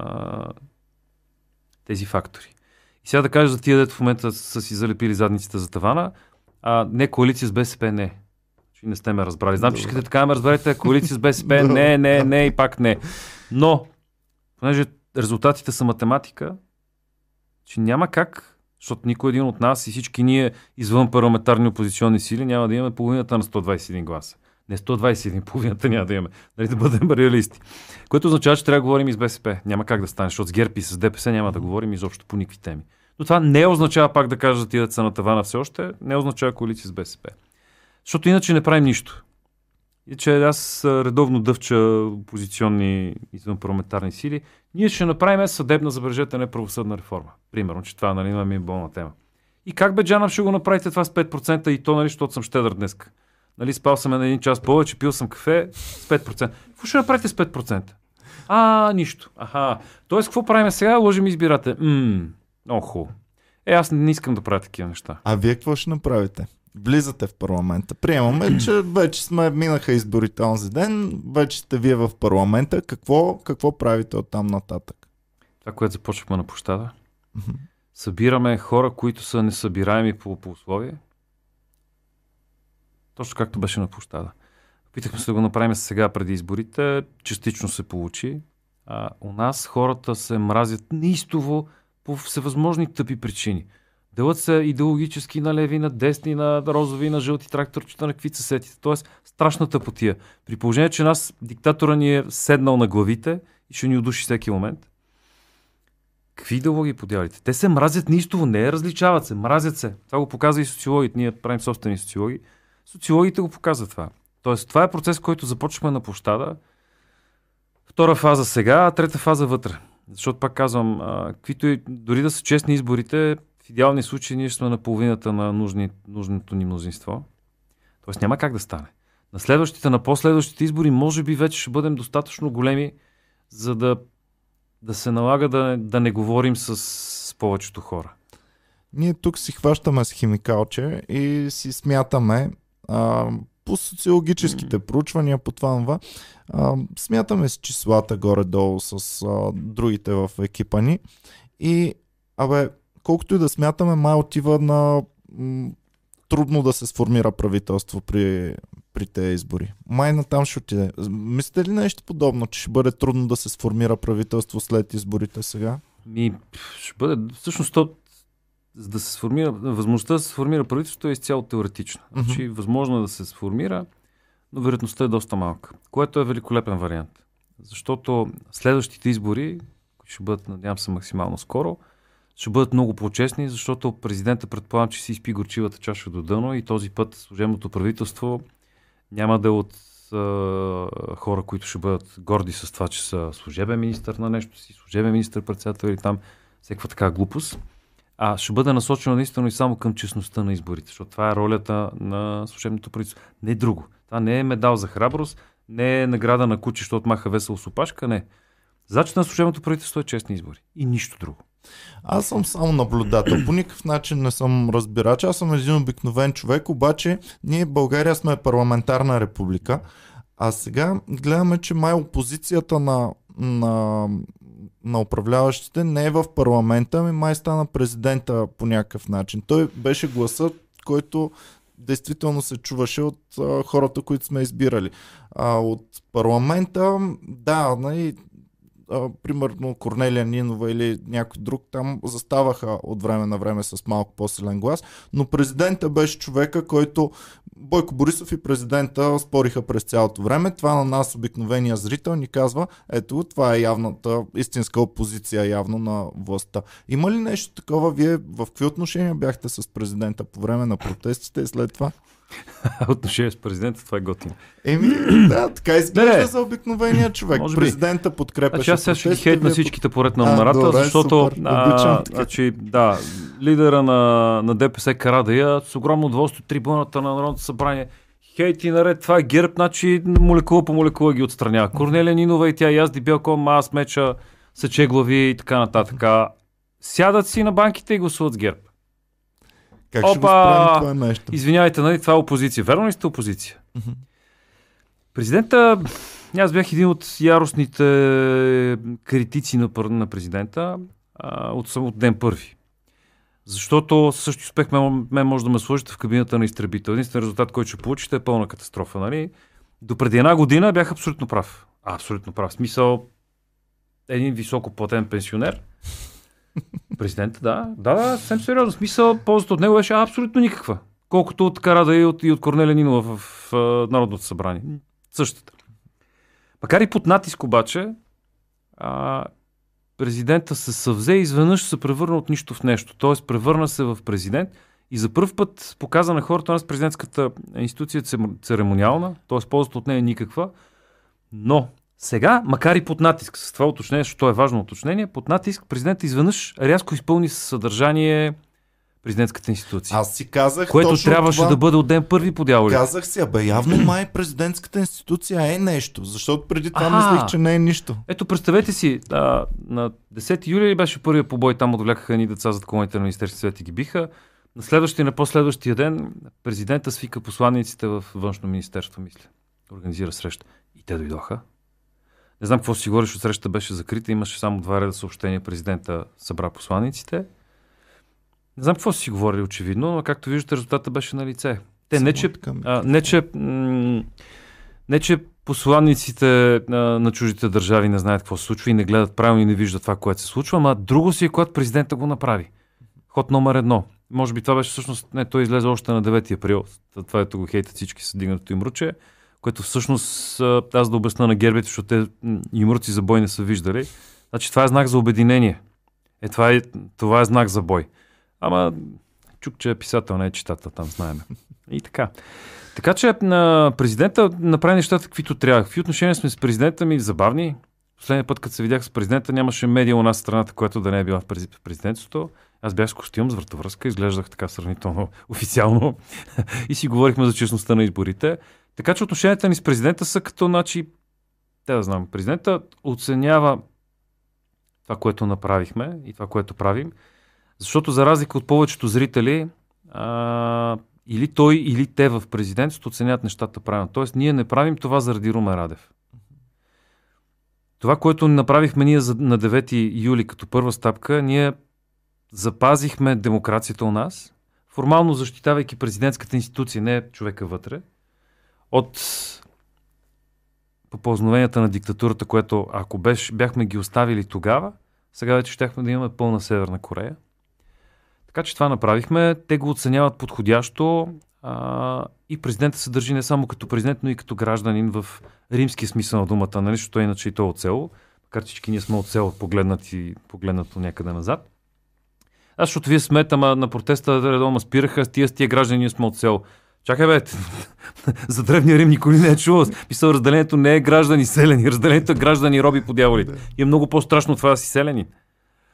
фактори. И сега да кажа за тия, дето в момента са си залепили задниците за тавана, не коалиция с БСП, не. Не сте ме разбрали. Знам, че искате така ме разберете, коалиция с БСП, не и пак не. Но, понеже резултатите са математика, че няма как, защото никой един от нас и всички ние извън парламентарни опозиционни сили няма да имаме половината на 121 гласа. Не 121, половината няма да имаме. Нали, да бъдем реалисти. Което означава, че трябва да говорим и с БСП. Няма как да стане, защото с ГЕРБ и с ДПС няма да говорим изобщо по никакви теми. Но това не означава, пак да кажа, за тия деца на тавана все още, не означава коалиция с БСП. Защото иначе не правим нищо. И че аз редовно дъвча опозиционни извън парламентарни сили, ние ще направим съдебна, забележете, не правосъдна реформа. Примерно, че това, нали, ми е болна тема. И как бе, Джанов, ще го направите това с 5% и то, нали, защото съм щедър днес. Нали, спал съм на 1 час повече, пил съм кафе с 5%. Какво ще направите с 5%? Нищо. Тоест, какво правим сега? Лъжим избирате. Много хубаво. Аз не искам да правя такива неща. А вие какво ще направите? Влизате в парламента. Приемаме, че вече минаха изборите онзи ден, вече сте вие в парламента. Какво правите оттам нататък? Това, което започнахме на площада. Събираме хора, които са несъбираеми по условие. Точно както беше на площада. Питахме се да го направим сега преди изборите. Частично се получи. У нас хората се мразят неистово по всевъзможни тъпи причини. Делят се идеологически на леви, на десни, на розови, на жълти тракторчета, на какви се сетите. Тоест, страшна тъпотия. При положение, че нас диктатора ни е седнал на главите и ще ни удуши всеки момент. Какви идеологии подявалите? Те се мразят неистово, не различават се, мразят се. Това го показва и социологите. Ние правим собствени социологии. Социологите го показват това. Тоест, това е процес, който започваме на площада. Втора фаза сега, а трета фаза вътре. Защото пак казвам, дори да са честни изборите, в идеални случаи ние ще сме на половината на нужното ни мнозинство. Тоест няма как да стане. На следващите, на последващите избори може би вече ще бъдем достатъчно големи, за да се налага да не говорим с повечето хора. Ние тук си хващаме с химикалче и си смятаме по социологическите проучвания, по това, смятаме с числата горе-долу с другите в екипа ни и колкото и да смятаме, май отива на трудно да се сформира правителство при тези избори. Май натам ще отиде. Мислите ли нещо подобно, че ще бъде трудно да се сформира правителство след изборите сега? Ще бъде, всъщност, за да се сформира, възможността да се сформира правителството е изцяло теоретична. Значи, възможно е да се сформира, но вероятността е доста малка, което е великолепен вариант. Защото следващите избори, които ще бъдат, надявам се, максимално скоро, ще бъдат много по-честни, защото президентът предполагам, че си изпи горчивата чаша до дъно и този път служебното правителство няма да е от хора, които ще бъдат горди с това, че са служебен министър на нещо си, служебен министър-председател или там всякаква така глупост. а ще бъде насочено наистина и само към честността на изборите, защото това е ролята на служебното правителство. Не друго. Това не е медал за храброст, не е награда на куче, защото маха весело с опашка, не. Задачата на служебното правителство е честни избори. И нищо друго. Аз съм само наблюдател. По никакъв начин не съм разбирач. Аз съм един обикновен човек, обаче ние в България сме парламентарна република, а сега гледаме, че май опозицията на управляващите не е в парламента, ами май стана президента по някакъв начин. Той беше гласът, който действително се чуваше от хората, които сме избирали. От парламента, да, примерно Корнелия Нинова или някой друг там заставаха от време на време с малко по-силен глас, но президента беше човека, който Бойко Борисов и президента спориха през цялото време. Това на нас, обикновения зрител, ни казва, ето, това е явната истинска опозиция явно на властта. Има ли нещо такова? Вие в какви отношения бяхте с президента по време на протестите и след това? Отношение с президента, това е готино. Да, така изглежда за обикновения човек. Президента подкрепяше. Аз сега ще ги хейт на всичките поред на номерата, защото лидера на ДПС Карадайъ с огромно удоволствие трибуната на Народното събрание. Хейти наред, това е ГЕРБ, значи молекула по молекула ги отстранява. Корнелия Нинова и тя язди бял кон, аз меча, сече глави и така нататък. Сядат си на банките и гласуват с ГЕРБ. Как ще го справим това нещо? Извинявайте, нали, това е опозиция. Верно ли сте опозиция? Президента, аз бях един от яростните критици на президента от ден първи. Защото същия успех мен може да ме сложите в кабината на изтребител. Единствен резултат, който ще получите, е пълна катастрофа. Нали? До преди една година бях абсолютно прав. Абсолютно прав. В смисъл, един високо платен пенсионер. Президента, да, съвсем сериозно. Смисъл, ползата от него беше абсолютно никаква. Колкото от Карадайъ и от Корнелия Нинова в Народното събрание. Същата. Макар и под натиск обаче, президента се съвзе и изведнъж се превърна от нищо в нещо. Тоест превърна се в президент и за пръв път показа на хората, нас президентската институция е церемониална, т.е. ползата от нея е никаква, но сега, макар и под натиск, с това уточнение, защото е важно уточнение, под натиск президентът изведнъж рязко изпълни със съдържание президентската институция. Аз си казах, което трябваше да бъде от ден първи по дяволи. Казах си, явно май президентската институция е нещо, защото преди това мислих, че не е нищо. Ето, представете си, на 10 юли беше първия побой, там отвлякаха ни деца зад колоните на Министерския съвет и ги биха. На следващия и на последващия ден президента свика посланиците в Външно министерство, мисля. Организира среща. И те дойдоха. Не знам какво си говориш, от срещата беше закрита, имаше само 2 реда съобщения, президента събра посланиците. Не знам какво си говорили очевидно, но както виждате, резултата беше на лице. Те не че посланиците на чуждите държави не знаят какво се случва и не гледат правилно и не виждат това, което се случва, ама друго си е, когато президента го направи. Ход номер 1. Може би това беше всъщност, той излезе още на 9 април. Това ето го хейтят всички с дигнато им ръче, което всъщност аз да обясна на гербите, защото те имруци за бой не са виждали. Значи това е знак за обединение. Това е знак за бой. Ама чук, че е писател, не е читател, там знаем. И така. Така че президента направи нещата, каквито трябва. В отношения сме с президента ми забавни. Последния път, като се видях с президента, нямаше медиа у нас страната, която да не е била в президентството. Аз бях с костюм, с вратовръзка, изглеждах така сравнително официално и си говорихме за честността на изборите. Така че отношенията ни с президента са като, президента оценява това, което направихме и това, което правим, защото за разлика от повечето зрители, или той, или те в президентството оценят нещата правилно. Тоест, ние не правим това заради Румен Радев. Това, което направихме ние на 9 юли като първа стъпка, ние запазихме демокрацията у нас, формално защитавайки президентската институция, не човека вътре, от попълзновенията на диктатурата, което ако бяхме ги оставили тогава, сега вече щяхме да имаме пълна Северна Корея. Така че това направихме. Те го оценяват подходящо и президентът се държи не само като президент, но и като гражданин в римския смисъл на думата, нали, защото иначе и той е от село. Макар всички ние сме от село, погледнато някъде назад. Защото вие смете, на протеста редовно спираха, с тия граждани ние сме от село. Чакай бе, за Древния Рим никой не е чувал. Мисъл, разделението не е граждани селени, разделението е граждани роби по дяволите. И е много по-страшно това да си селени.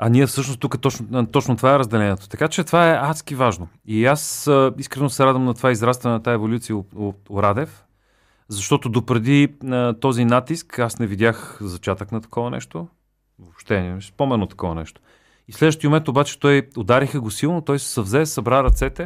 А ние всъщност тук точно това е разделението. Така че това е адски важно. И аз искрено се радвам на това израстване на тази еволюция от Радев, защото допреди този натиск аз не видях зачатък на такова нещо. Въобще не спомено такова нещо. И в следващия момент обаче той удариха го силно, той се съвзе, събра ръцете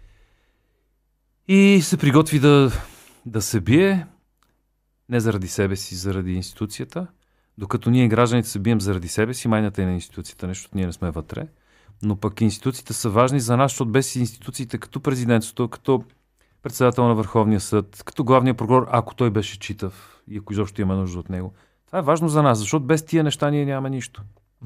и се приготви да се бие не заради себе си, заради институцията, докато ние гражданите се бием заради себе си, майната е на институцията, нещо ние не сме вътре, но пък институциите са важни за нас, защото без институциите като президентството, като председател на Върховния съд, като главния прокурор, ако той беше читав и ако изобщо има нужда от него. Това е важно за нас, защото без тия неща ние нямаме нищо.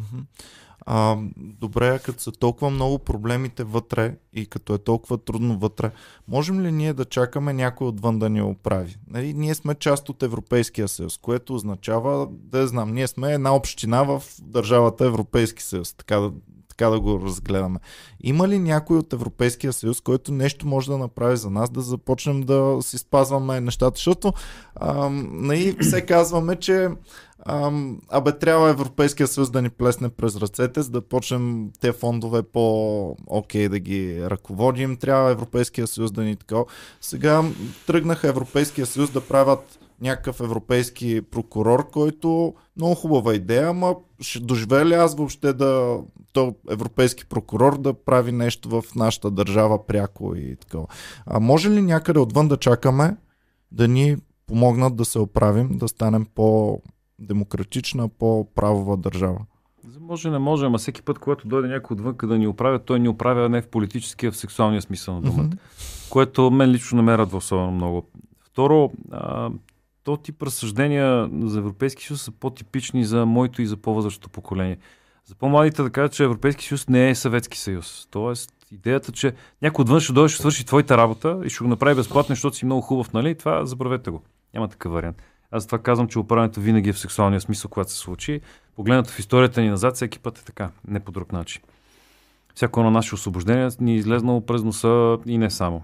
Добре, като са толкова много проблемите вътре и като е толкова трудно вътре, можем ли ние да чакаме някой отвън да ни оправи? Нали, ние сме част от Европейския съюз, което означава, да знам, ние сме една община в държавата Европейски съюз, така да го разгледаме. Има ли някой от Европейския съюз, който нещо може да направи за нас, да започнем да си спазваме нещата? Защото все казваме, че трябва Европейския съюз да ни плесне през ръцете, за да почнем те фондове по-окей да ги ръководим. Трябва Европейския съюз да ни такова. Сега тръгнаха Европейския съюз да правят някакъв европейски прокурор, който много хубава идея, ама ще доживее ли аз въобще то европейски прокурор да прави нещо в нашата държава пряко и такова. Може ли някъде отвън да чакаме да ни помогнат да се оправим, да станем по-демократична, по-правова държава? Може, не може, ама всеки път, когато дойде някой отвън да ни оправя, той ни оправя не в политическия, а в сексуалния смисъл на думата. Което мен лично не ме радва особено много. Второ, то тип разсъждения за Европейски съюз са по-типични за моето и за по-възрастното поколение. За по-младите да кажа, че Европейски съюз не е Съветски съюз. Тоест, идеята, че някой отвън ще дойде, ще свърши твоята работа и ще го направи безплатно, защото си много хубав, нали? Това забравете го. Няма такъв вариант. Аз това казвам, че управлението винаги е в сексуалния смисъл, когато се случи. Погледнато в историята ни назад, всеки път е така, не по друг начин. Всяко на наше освобождение ни е излезнало през носа и не само.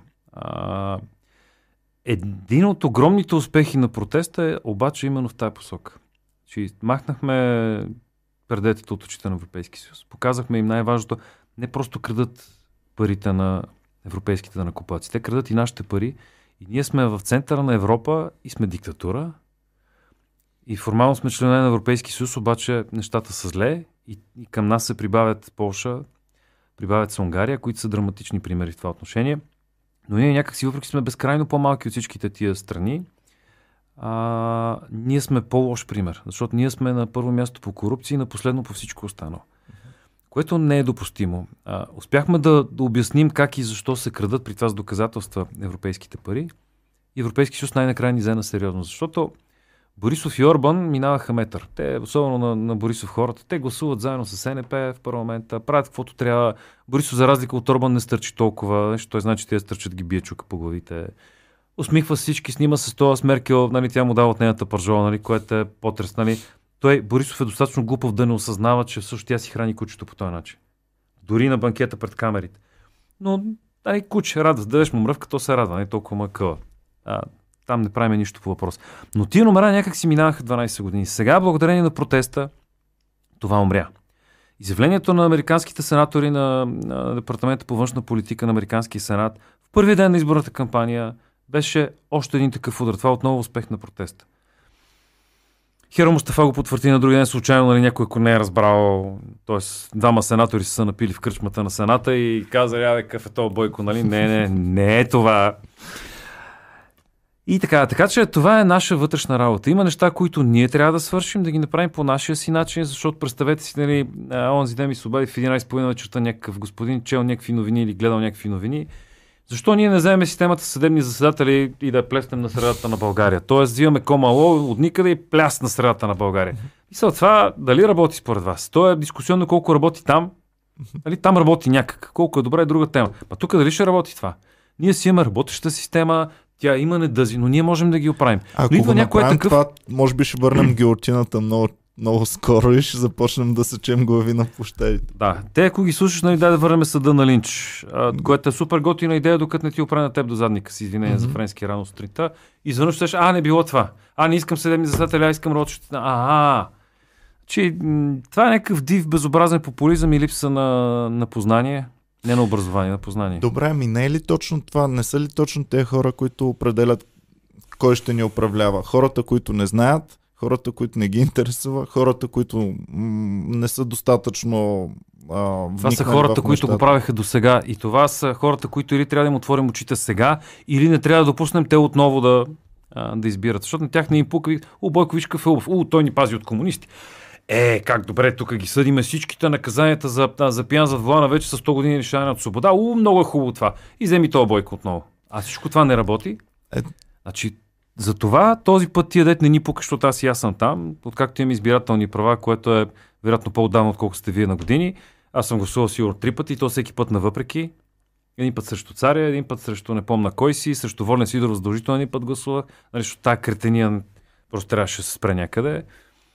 Един от огромните успехи на протеста е обаче именно в тази посока. Че махнахме пердетата от очите на Европейски съюз. Показахме им най-важното, не просто крадат парите на европейските данъкоплатци. Те крадат и нашите пари. И ние сме в центъра на Европа и сме диктатура. И формално сме членове на Европейски съюз, обаче нещата са зле и към нас се прибавят Полша, прибавят се Унгария, които са драматични примери в това отношение. Но ние някакси, въпреки сме безкрайно по-малки от всичките тия страни, ние сме по-лош пример, защото ние сме на първо място по корупция и на последно по всичко останало. Което не е допустимо. Успяхме да обясним как и защо се крадат при това с доказателства европейските пари. И Европейски съюз най-накрая ни взе на сериозно, защото Борисов и Орбан минаваха метър. Те, особено на Борисов хората, те гласуват заедно с СНП в парламента, правят каквото трябва. Борисов, за разлика от Орбан, не стърчи толкова, нещо, той значи те стърчат, ги бие чука по главите. Усмихва всички, снима с това с Меркел, нали, тя му дава от нейната пържола, нали, което е потрес. Нали. Борисов е достатъчно глупав да не осъзнава, че всъщност тя си храни кучето по този начин. Дори на банкета пред камерите. Но, куче, радва, дадеш му мръвка, то се радва, не толкова мъкъла. Там не правим нищо по въпрос. Но тия номера някак си минаваха 12 години. Сега, благодарение на протеста, това умря. Изявлението на американските сенатори на Департамента по външна политика на Американския сенат в първия ден на изборната кампания беше още един такъв удар. Това отново успех на протеста. Херо Мустафа го потвърди на другия ден случайно, нали, някой, ако не е разбрал, т.е. двама сенатори са напили в кръчмата на Сената и казали, какъв е този Бойко, нали? Не е това. И така че това е наша вътрешна работа. Има неща, които ние трябва да свършим, да ги направим по нашия си начин, защото представете си, нали, онзи ден ми се обади в 11:30 вечерта някакъв господин, чел някакви новини или гледал някакви новини. Защо ние не вземем системата съдебни заседатели и да я плеснем на средата на България? Тоест, взимаме Комало от никъде и пляс на средата на България. Мисля, това дали работи според вас? То е дискусионно колко работи там. Нали, там работи някак. Колко е добре е друга тема. Тук дали ще работи това? Ние си имаме работеща система, тя има недъзи, но ние можем да ги оправим. Ако го направим това, може би ще върнем гилотината много скоро и ще започнем да сечем глави на площадите. Да, те ако ги слушаш, нали, да върнем съда на Линч, което е супер готина идея, докато не ти оправя на теб до задника си, извинение за френски рано сутринта. И изведнъж ще не било това. Не искам съдебни заседатели, искам родщите. Това е някакъв див, безобразен популизъм и липса на познание. Не на образование, на познание. Добре, не е ли точно това? Не са ли точно тези хора, които определят кой ще ни управлява? Хората, които не знаят, хората, които не ги интересува, хората, които не са достатъчно това са хората, които го правеха до сега. И това са хората, които или трябва да им отворим очите сега, или не трябва да допуснем те отново да избират. Защото на тях не им пука. Бойко, виж какъв е убав. Той ни пази от комунисти. Как добре, тук ги съдиме всичките наказанията за пиян зад волана вече с 100 години лишаване от свобода. Много е хубаво това. И вземи този Бойко отново. А всичко това не работи. Значи, за това този път тия дет не ни пука, защото аз съм там, откакто имам избирателни права, което е вероятно по-отдавна, отколко сте вие на години. Аз съм гласувал сигурно 3 пъти и то всеки път навъпреки. Един път срещу царя, един път срещу не помня кой си, срещу Волен Сидоров задължително един път гласувах. Защото тази кретения просто трябваше да се спре някъде.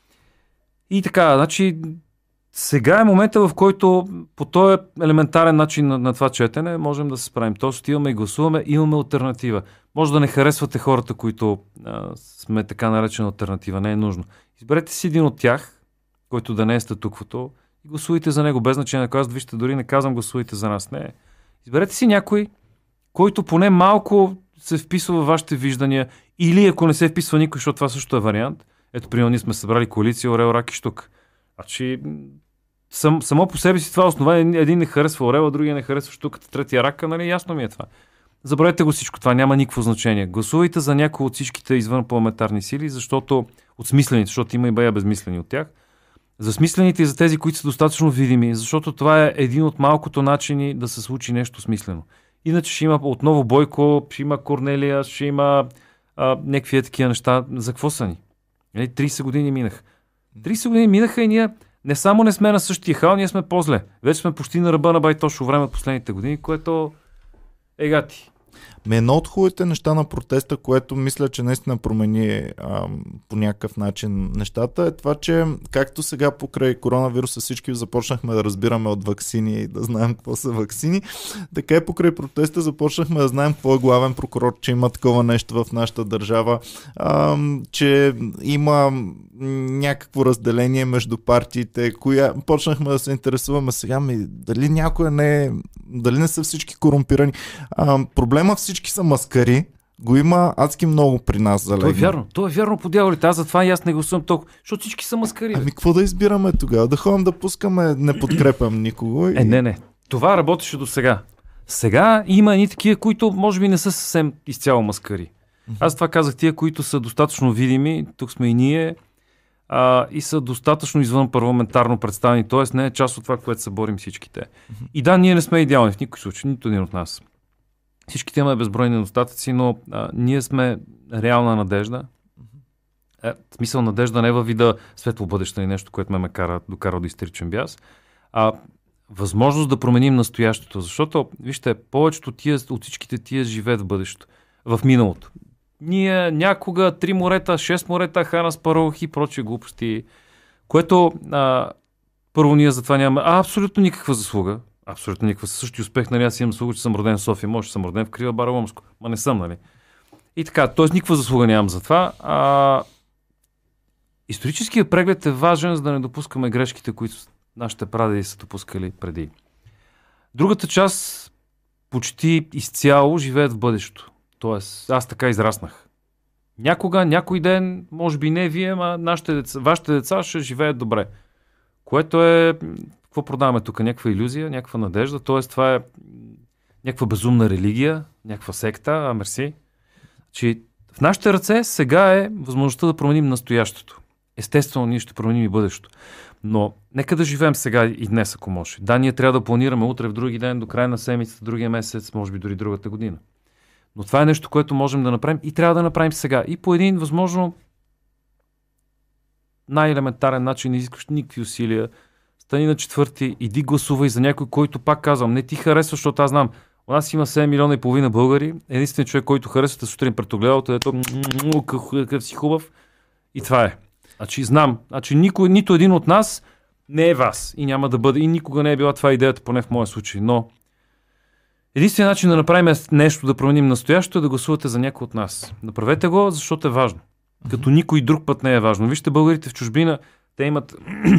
И така, значи сега е момента, в който по този елементарен начин на това четене можем да се справим. Тоест отиваме и гласуваме, имаме алтернатива. Може да не харесвате хората, които сме така наречена алтернатива, не е нужно. Изберете си един от тях, който да не е статуквото, и гласувайте за него, без значение на казват, вижте, дори не казвам гласувайте за нас. Не. Изберете си някой, който поне малко се вписва във вашите виждания, или ако не се вписва никой, защото това също е вариант. Ето, примерно, ние сме събрали коалиция Орел, Рак и Щук. Значи, само по себе си това основание, един не харесва Орела, другия не харесва Щуката, третия Рака, нали, ясно ми е това. Забравете го всичко, това няма никакво значение. Гласувайте за някой от всичките извън парламентарни сили, защото от смислените, защото има и бая безмислени от тях. За смислените и за тези, които са достатъчно видими, защото това е един от малкото начини да се случи нещо смислено. Иначе ще има отново Бойко, ще има Корнелия, ще има някакви такива неща. За какво са ни? 30 години минаха. 30 години минаха и ние не само не сме на същия хал, ние сме по-зле. Вече сме почти на ръба на байтошо време от последните години, което е гати. Едно от хубавите неща на протеста, което мисля, че наистина промени по някакъв начин нещата, е това, че както сега покрай коронавируса всички започнахме да разбираме от ваксини и да знаем какво са ваксини, така и покрай протеста започнахме да знаем какво е главен прокурор, че има такова нещо в нашата държава, че има някакво разделение между партиите, почнахме да се интересуваме сега, дали някой дали не са всички корумпирани. Проблема всички са маскари, го има адски много при нас залегна. То е вярно по дяволите. Аз затова и аз не гласувам толкова, защото всички са маскари. Какво да избираме тогава? Да ходим да пускаме, не подкрепям никого. Не. Това работеше до сега. Сега има едни такива, които може би не са съвсем изцяло маскари. Аз това казах, тия, които са достатъчно видими, тук сме и ние, и са достатъчно извън парламентарно представени, т.е. не е част от това, което се борим всичките. И да, ние не сме идеални в никой случай, нито един от нас. Всичките имаме безбройни недостатъци, но ние сме реална надежда. В смисъл надежда не във вида светло бъдеще или нещо, което ме докара да изтричам бяс, а възможност да променим настоящето. Защото, вижте, повечето от всичките тия живеят в бъдещето, в миналото. Ние някога 3 морета, 6 морета, Хана Спарох и прочие глупости, което първо ние за това нямаме абсолютно никаква заслуга. Абсолютно никаква. Със същия успех, нали, аз имам заслуга, че съм роден в София, може да съм роден в Крива Бара Ломско. Ма не съм, нали? И така, т.е. никаква заслуга нямам за това. Историческият преглед е важен, за да не допускаме грешките, които нашите прадеди са допускали преди. Другата част почти изцяло живеят в бъдещето. Тоест, аз така израснах. Някога, някой ден, може би не вие, а вашите деца ще живеят добре. Което е... Какво продаваме тук? Някаква илюзия, някаква надежда. Тоест, това е някаква безумна религия, някаква секта. Мерси. Че в нашите ръце сега е възможността да променим настоящето. Естествено, ние ще променим и бъдещето. Но нека да живеем сега и днес, ако може. Да, ние трябва да планираме утре, в други ден, до края на седмицата, другия месец, може би дори другата година. Но това е нещо, което можем да направим и трябва да направим сега. И по един, възможно, най-елементарен начин, не изискваш никакви усилия. Стани на 4, иди гласувай за някой, който, пак казвам, не ти харесва, защото аз знам, у нас има 7,5 милиона българи, единственият човек, който харесвате сутрин пред огледалото, ето какъв си хубав. И това е. Значи знам, нито един от нас не е вас и няма да бъде, и никога не е била това идеята, поне в моя случай, но единственият начин да направим нещо, да променим настоящето, е да гласувате за някой от нас. Направете го, защото е важно. Като никой друг път не е важно. Вижте, българите в чужбина, Те имат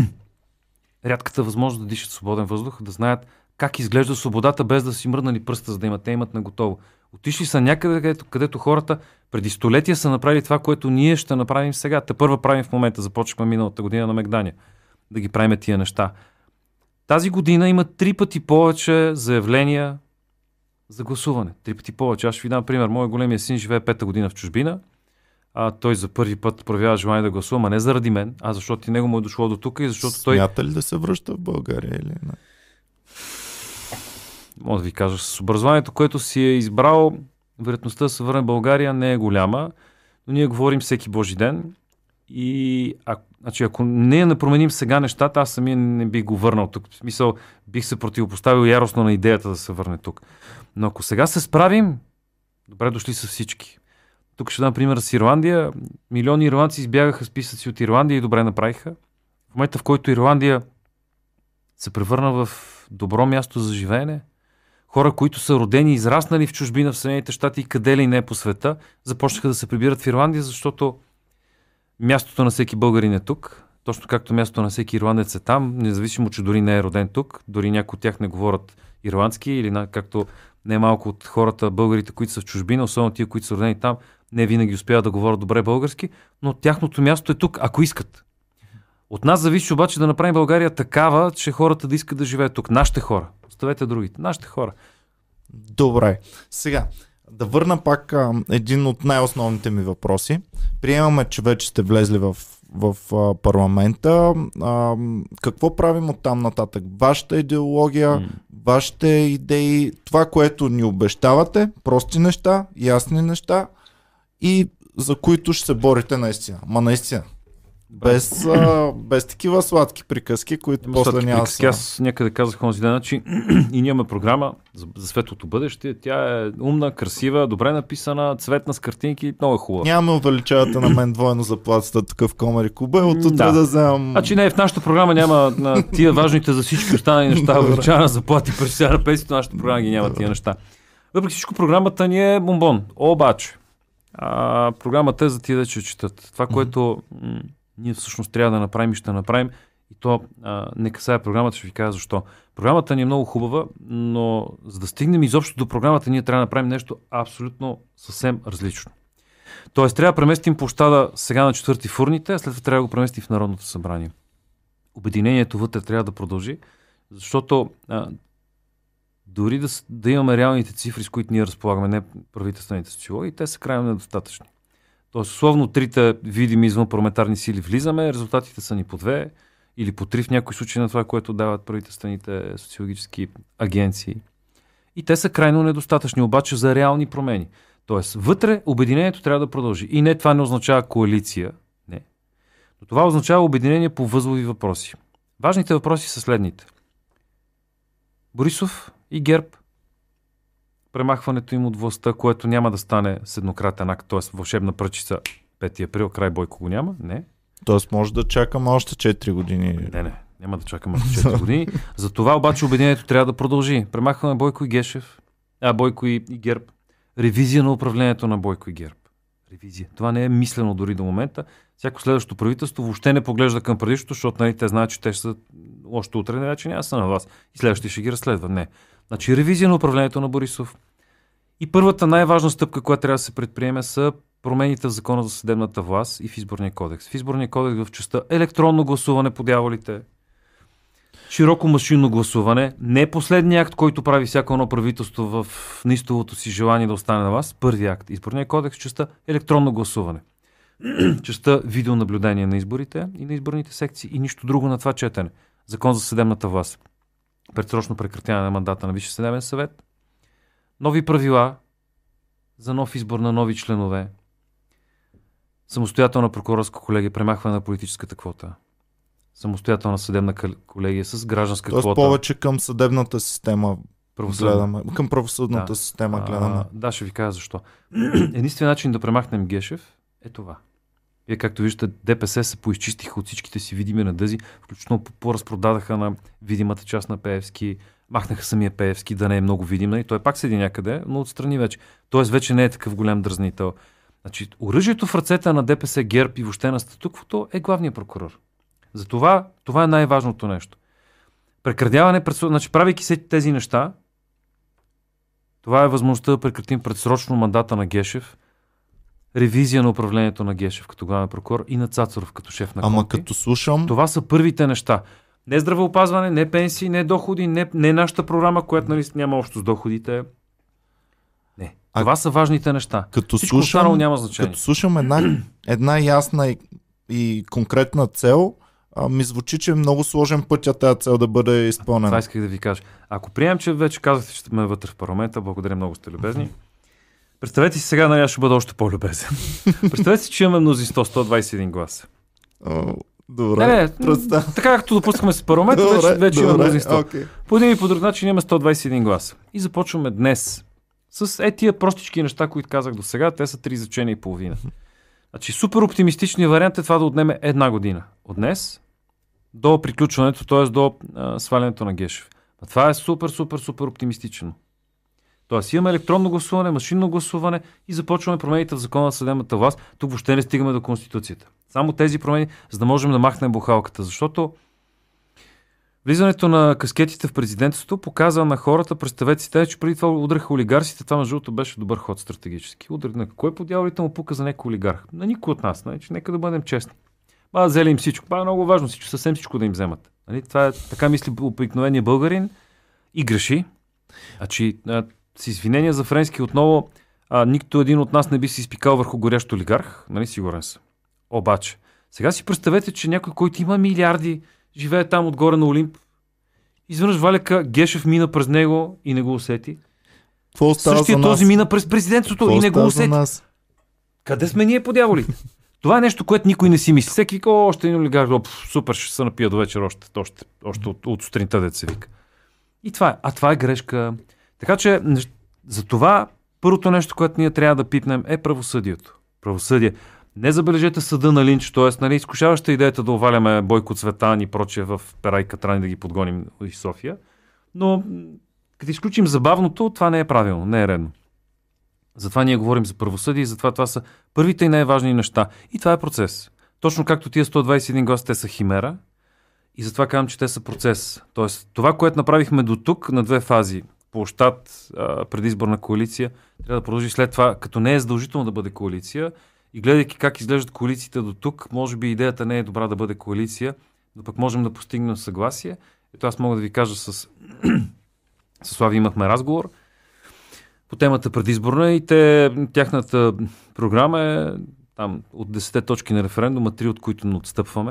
рядката възможност да дишат свободен въздух, да знаят как изглежда свободата, без да си мръднали пръста, за да имат. Те имат наготово. Отишли са някъде, където хората преди столетия са направили това, което ние ще направим сега. Те първа правим в момента. Започнахме миналата година на Мегдания да ги правим тия неща. Тази година има 3 пъти повече заявления за гласуване. 3 пъти повече. Аз ще ви дам пример. Моят големия син живее 5-та година в чужбина. Той за първи път проявява желание да гласува, а не заради мен, а защото и него му е дошло до тук и защото той... Смята ли да се връща в България или не? Мога да ви кажа, с образованието, което си е избрал, вероятността да се върне в България не е голяма, но ние говорим всеки Божи ден и ако ние не променим сега нещата, аз самия не бих го върнал тук. В смисъл, бих се противопоставил яростно на идеята да се върне тук. Но ако сега се справим, добре дошли са всички. Тук ще дам пример с Ирландия. Милиони ирландци избягаха списъци от Ирландия и добре направиха. В момента, в който Ирландия се превърна в добро място за живеене, хора, които са родени и израснали в чужбина в Съединените щати и къде ли не по света, започнаха да се прибират в Ирландия, защото мястото на всеки българин е тук, точно както мястото на всеки ирландец е там, независимо, че дори не е роден тук, дори някои от тях не говорят ирландски или както не малко от хората, българите, които са в чужбина, особено тия, които са родени там, не винаги успяват да говорят добре български, но тяхното място е тук, ако искат. От нас зависи обаче да направим България такава, че хората да искат да живеят тук. Нашите хора. Оставете другите. Нашите хора. Добре. Сега, да върна пак един от най-основните ми въпроси. Приемаме, че вече сте влезли в парламента. Какво правим от там нататък? Вашата идеология, вашите идеи, това, което ни обещавате, прости неща, ясни неща и за които ще се борите наистина. Наистина. Без такива сладки приказки, които после няма да са. Аз някъде казах онзи ден, че и ние имаме програма за светлото бъдеще. Тя е умна, красива, добре написана, цветна с картинки, много е хубава. Няма увеличавате на мен двойно заплатата тук в Комари Куба, от утре да вземам... Значи не, в нашата програма няма на тия важните за всички останали неща, увеличаване на заплати, през на пенсията, нашата програма ги няма тия неща. Въпреки всичко, програмата ни е бомбон. Обаче, програмата е за тия да четат. Това, което ние всъщност трябва да направим и ще направим, и то не касае програмата, ще ви кажа защо. Програмата ни е много хубава, но за да стигнем изобщо до програмата, ние трябва да направим нещо абсолютно съвсем различно. Тоест, трябва да преместим площада сега на 4 в урните, а след това трябва да го преместим в Народното събрание. Обединението вътре трябва да продължи, защото дори да имаме реалните цифри, с които ние разполагаме, не правителствените социологии, те са крайно недостатъчни. Тоест, условно, 3 видими извън парламентарни сили влизаме, резултатите са ни по 2 или по 3 в някои случаи на това, което дават правителствените социологически агенции. И те са крайно недостатъчни, обаче за реални промени. Тоест, вътре обединението трябва да продължи. И не, това не означава коалиция, не. Но това означава обединение по възлови въпроси. Важните въпроси са следните. Борисов и ГЕРБ, премахването им от властта, което няма да стане с еднократен акт, т.е. вълшебна пръчица 5 април, край Бойко го няма, не. Тоест може да чакаме още 4 години. Не, няма да чакаме още 4 години. За това обаче обединението трябва да продължи. Премахваме Бойко и Гешев, Бойко и ГЕРБ. Ревизия на управлението на Бойко и ГЕРБ. Ревизия. Това не е мислено дори до момента. Всяко следващо правителство въобще не поглежда към предишното, защото те знаят, че те ще са още утре, вече няма са на власт. И следващите ще ги разследват. Не. Значи ревизия на управлението на Борисов. И първата най-важна стъпка, която трябва да се предприеме, са промените в Закона за съдебната власт и в Изборния кодекс. В Изборния кодекс в частта електронно гласуване по дяволите, широко машинно гласуване, не последния акт, който прави всяко едно правителство в неистовото си желание да остане на власт, първи акт. Изборния кодекс в частта електронно гласуване. Частта видеонаблюдение на изборите и на изборните секции и нищо друго на това четене. Закон за съдебната власт. Предсрочно прекратяване на мандата на Висшия съдебен съвет. Нови правила за нов избор на нови членове. Самостоятелна прокурорска колегия, премахване на политическата квота. Самостоятелна съдебна колегия с гражданска квота. Тоест повече към съдебната система гледаме. Към правосъдната система гледаме. Да, ще ви кажа защо. Единственият начин да премахнем Гешев е това. Вие, както виждате, ДПС се поизчистиха от всичките си видими надъзи, включително поразпродадаха на видимата част на Пеевски, махнаха самия Пеевски да не е много видим, и той пак седи някъде, но отстрани вече. Тоест вече не е такъв голям дразнител. Значи, оръжието в ръцете на ДПС, ГЕРБ и въобще на статуквото е главният прокурор. Затова това е най-важното нещо. Прекратяване, значи правейки се тези неща, това е възможността да прекратим предсрочно мандата на Гешев, ревизия на управлението на Гешев като главен прокурор и на Цацаров като шеф на Ама КПКОНПИ. като слушам... Това са първите неща. Не здравеопазване, не пенсии, не доходи, не нашата програма, която нали, няма общо с доходите. Не. Това са важните неща. Всичко останало няма значение. Като слушам една ясна и конкретна цел, ми звучи, че е много сложен пътя тази цел да бъде изпълнена. Това исках да ви кажа. Ако приемем, че вече казахте, че сме вътре в парламента, благодаря, много сте любезни. Представете си сега, нали, аз ще бъда още по-любезен. Представете си, че имаме мнозинство 121 гласа. Добре, така както допускаме с парламента, вече имаме мнозинство. Okay. По един и по друг начин имаме 121 гласа. И започваме днес с тия простички неща, които казах до сега, те са 3 изречения и половина. Значи супер оптимистичният вариант е това да отнеме 1 година. От днес до приключването, т.е. до свалянето на Гешев. А това е супер оптимистично. Тоест имаме електронно гласуване, машинно гласуване и започваме промените в закона на съдебната власт. Тук въобще не стигаме до Конституцията. Само тези промени, за да можем да махнем бухалката. Защото влизането на каскетите в президентството показва на хората, представете си, че преди това удряха олигарсите, това между другото беше добър ход стратегически. На кой по дяволите му пука за някой олигарх? На никой от нас, че нека да бъдем честни. Взели им всичко. Е много важно, съвсем всичко да им вземат. Това е, така мисли обикновения българин и греши. С извинения за френски отново, никто един от нас не би си изпикал върху горящ олигарх, сигурен съм. Обаче, сега си представете, че някой, който има милиарди, живее там отгоре на Олимп, изведнъж валяка Гешев мина през него и не го усети. Същия този мина през президентството и не го усети. Къде сме ние по дяволите? Това е нещо, което никой не си мисли. Всеки вика, още един олигарх, супер, ще се напия до вечер, още от сутринта деца вика. И това е. Това е грешка. Така че, за това първото нещо, което ние трябва да пипнем е правосъдието. Правосъдие. Не забележете съда на Линч, т.е. изкушаваща идеята да оваляме Бойко Цветан и прочее в пера и катрани да ги подгоним в София. Но като изключим забавното, това не е правилно, не е редно. Затова ние говорим за правосъдие и затова това са първите и най-важни неща. И това е процес. Точно както тия 121 гласа, те са химера и затова казвам, че те са процес. Тоест, това, което направихме до тук на 2 фази, площад, предизборна коалиция, трябва да продължи след това, като не е задължително да бъде коалиция. И гледайки как изглеждат коалициите до тук, може би идеята не е добра да бъде коалиция, но пък можем да постигнем съгласие. Ето аз мога да ви кажа с Слави имахме разговор по темата предизборна и тяхната програма е там от 10 точки на референдума, 3 от които не отстъпваме.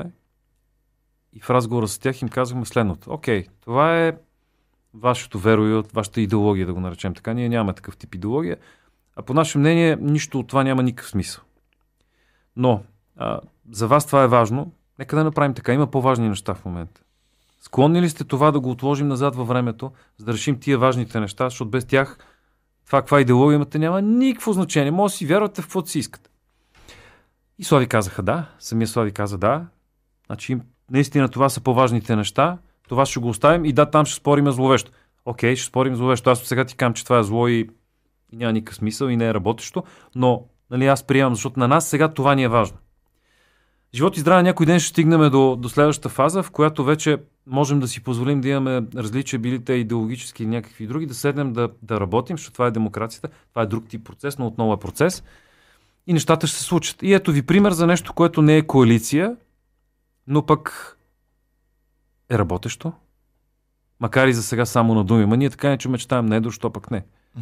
И в разговора с тях им казахме следното. Окей, това е вашето верою, вашата идеология, да го наречем така. Ние нямаме такъв тип идеология. А по наше мнение, нищо от това няма никакъв смисъл. Но за вас това е важно. Нека да направим така. Има по-важни неща в момента. Склонни ли сте това да го отложим назад във времето, за да решим тия важните неща, защото без тях това каква идеология имате няма никакво значение. Може да си вярвате в каквото си искате. И Слави казаха да. Самия Слави каза да. Значи наистина това са по-важните неща. Това ще го оставим и там ще спорим зловещо. Окей, ще спорим зловещо. Аз сега ти казвам, че това е зло и няма никакъв смисъл и не е работещо, но аз приемам, защото на нас сега това ни е важно. Живот и здраве, някой ден ще стигнем до следващата фаза, в която вече можем да си позволим да имаме различия, били те идеологически или някакви други, да седнем да работим, защото това е демокрацията, това е друг тип процес, но отново е процес и нещата ще се случат. И ето ви пример за нещо, което не е коалиция, но пък е работещо. Макар и за сега само на думи. Ние така не че мечтаем на едро, що пък не.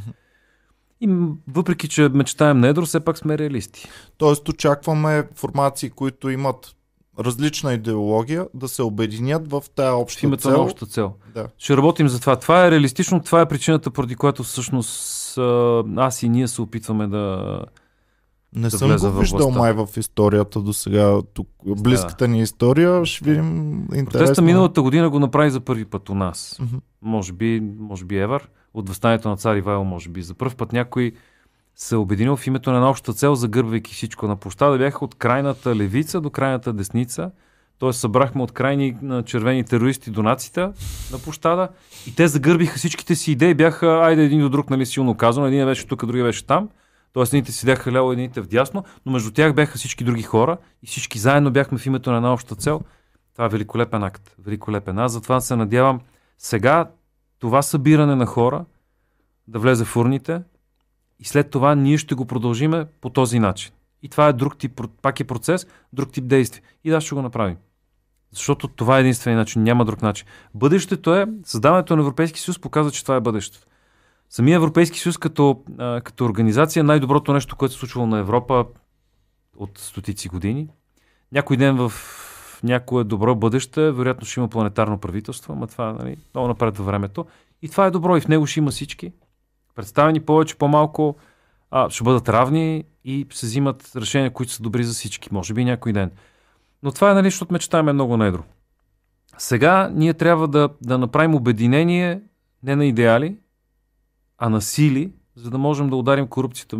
И въпреки, че мечтаем на едро, все пак сме реалисти. Тоест очакваме формации, които имат различна идеология, да се обединят в тая обща цел. В името на обща цел. Да. Ще работим за това. Това е реалистично, това е причината, поради която всъщност аз и ние се опитваме да Не съм го виждал май в историята до сега. Тук, близката ни история, ще видим интересно. Протеста миналата година го направи за първи път у нас. Може би Евър. От въстанието на цар Ивайло, може би. За първ път някой се обединил в името на една обща цел, загърбвайки всичко на площада. Бяха от крайната левица до крайната десница. Тоест събрахме от крайни на червени терористи до нацията на площада и те загърбиха всичките си идеи. Бяха, айде един до друг, силно казано. Един беше тук, другия беше там. Тоест едните седяха ляво, едните вдясно, но между тях бяха всички други хора и всички заедно бяхме в името на една обща цел. Това е великолепен акт. Великолепен. Аз затова се надявам сега това събиране на хора да влезе в урните и след това ние ще го продължиме по този начин. И това е друг тип, пак е процес, друг тип действие. И да, ще го направим. Защото това е единствения начин, няма друг начин. Бъдещето е, създаването на Европейски съюз показва, че това е бъдещето. Самия Европейски съюз като организация е най-доброто нещо, което се случвало на Европа от стотици години. Някой ден в някое добро бъдеще, вероятно ще има планетарно правителство, ама това нали, много напред във времето. И това е добро и в него ще има всички. Представени повече, по-малко, ще бъдат равни и се взимат решения, които са добри за всички. Може би някой ден. Но това е нали, защото мечтаем много недро. Сега ние трябва да направим обединение не на идеали, а на сили, за да можем да ударим корупцията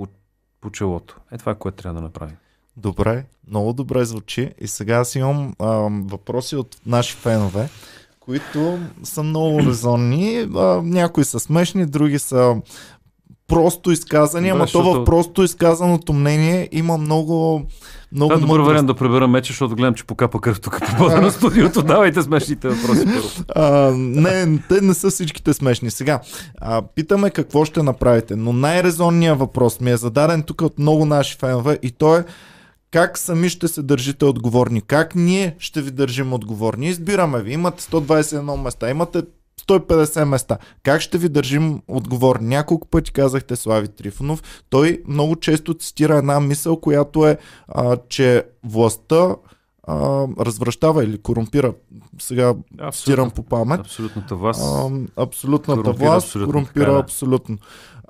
по челото. Е това, което трябва да направим. Добре, много добре звучи. И сега аз имам въпроси от наши фенове, които са много резонни. Някои са смешни, други са просто изказани, ама то в просто изказаното мнение има много... Това е добър вариант да пребера меча, защото гледам, че покапа кръв тук по пода на студиото. Давайте смешните въпроси първо. Не, те не са всичките смешни. Сега, питаме какво ще направите, но най-резонният въпрос ми е зададен тук от много наши фенове и то е как сами ще се държите отговорни? Как ние ще ви държим отговорни? Избираме ви. Имате 121 места, имате 150 места. Как ще ви държим отговорни? Няколко пъти казахте Слави Трифонов. Той много често цитира една мисъл, която е, че властта развръщава или корумпира. Сега цитирам по памет. Абсолютната власт. Абсолютната власт корумпира абсолютно.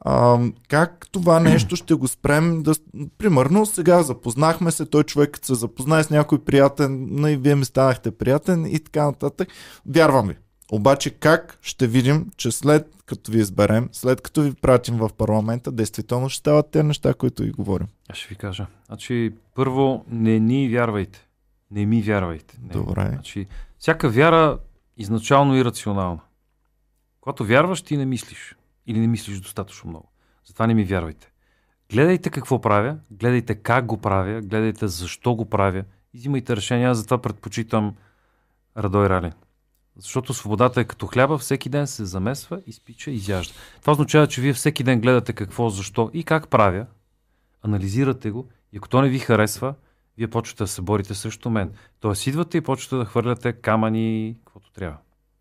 Как това нещо ще го спрем? Примерно сега запознахме се, той човек като се запознае с някой приятен, и вие ми станахте приятен и така нататък. Вярвам ви. Обаче как ще видим, че след като ви изберем, след като ви пратим в парламента, действително ще стават тези неща, които ви говорим? Аз ще ви кажа. Значи, първо, не ни вярвайте. Не ми вярвайте. Не. Добре. Значи, всяка вяра изначално ирационална. Когато вярваш, ти не мислиш. Или не мислиш достатъчно много. Затова не ми вярвайте. Гледайте какво правя, гледайте как го правя, гледайте защо го правя и взимайте решения. Аз затова предпочитам Радой Ралин. Защото свободата е като хляба, всеки ден се замесва, изпича, изяжда. Това означава, че вие всеки ден гледате какво, защо и как правя, анализирате го и ако то не ви харесва, вие почвате да се борите срещу мен. Тоест идвате и почвате да хвърляте камъни, каквото трябва.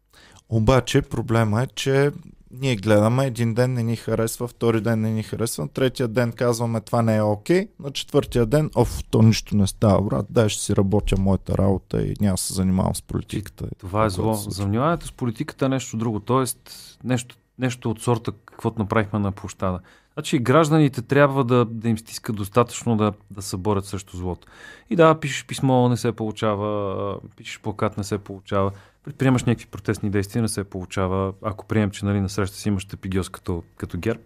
Обаче проблема е, че ние гледаме, един ден не ни харесва, втори ден не ни харесва, третия ден казваме това не е окей, на четвъртия ден, то нищо не става, брат, дай ще си работя моята работа и няма да се занимавам с политиката. Това е зло. Занимаването с политиката е нещо друго, т.е. нещо от сорта, каквото направихме на площада. Значи гражданите трябва да им стискат достатъчно да се борят срещу злото. И да, пишеш писмо, не се получава, пишеш плакат, не се получава, предприемаш някакви протестни действия, не се получава, ако приемем, че нали, на среща си имаш тепигиоз като ГЕРБ.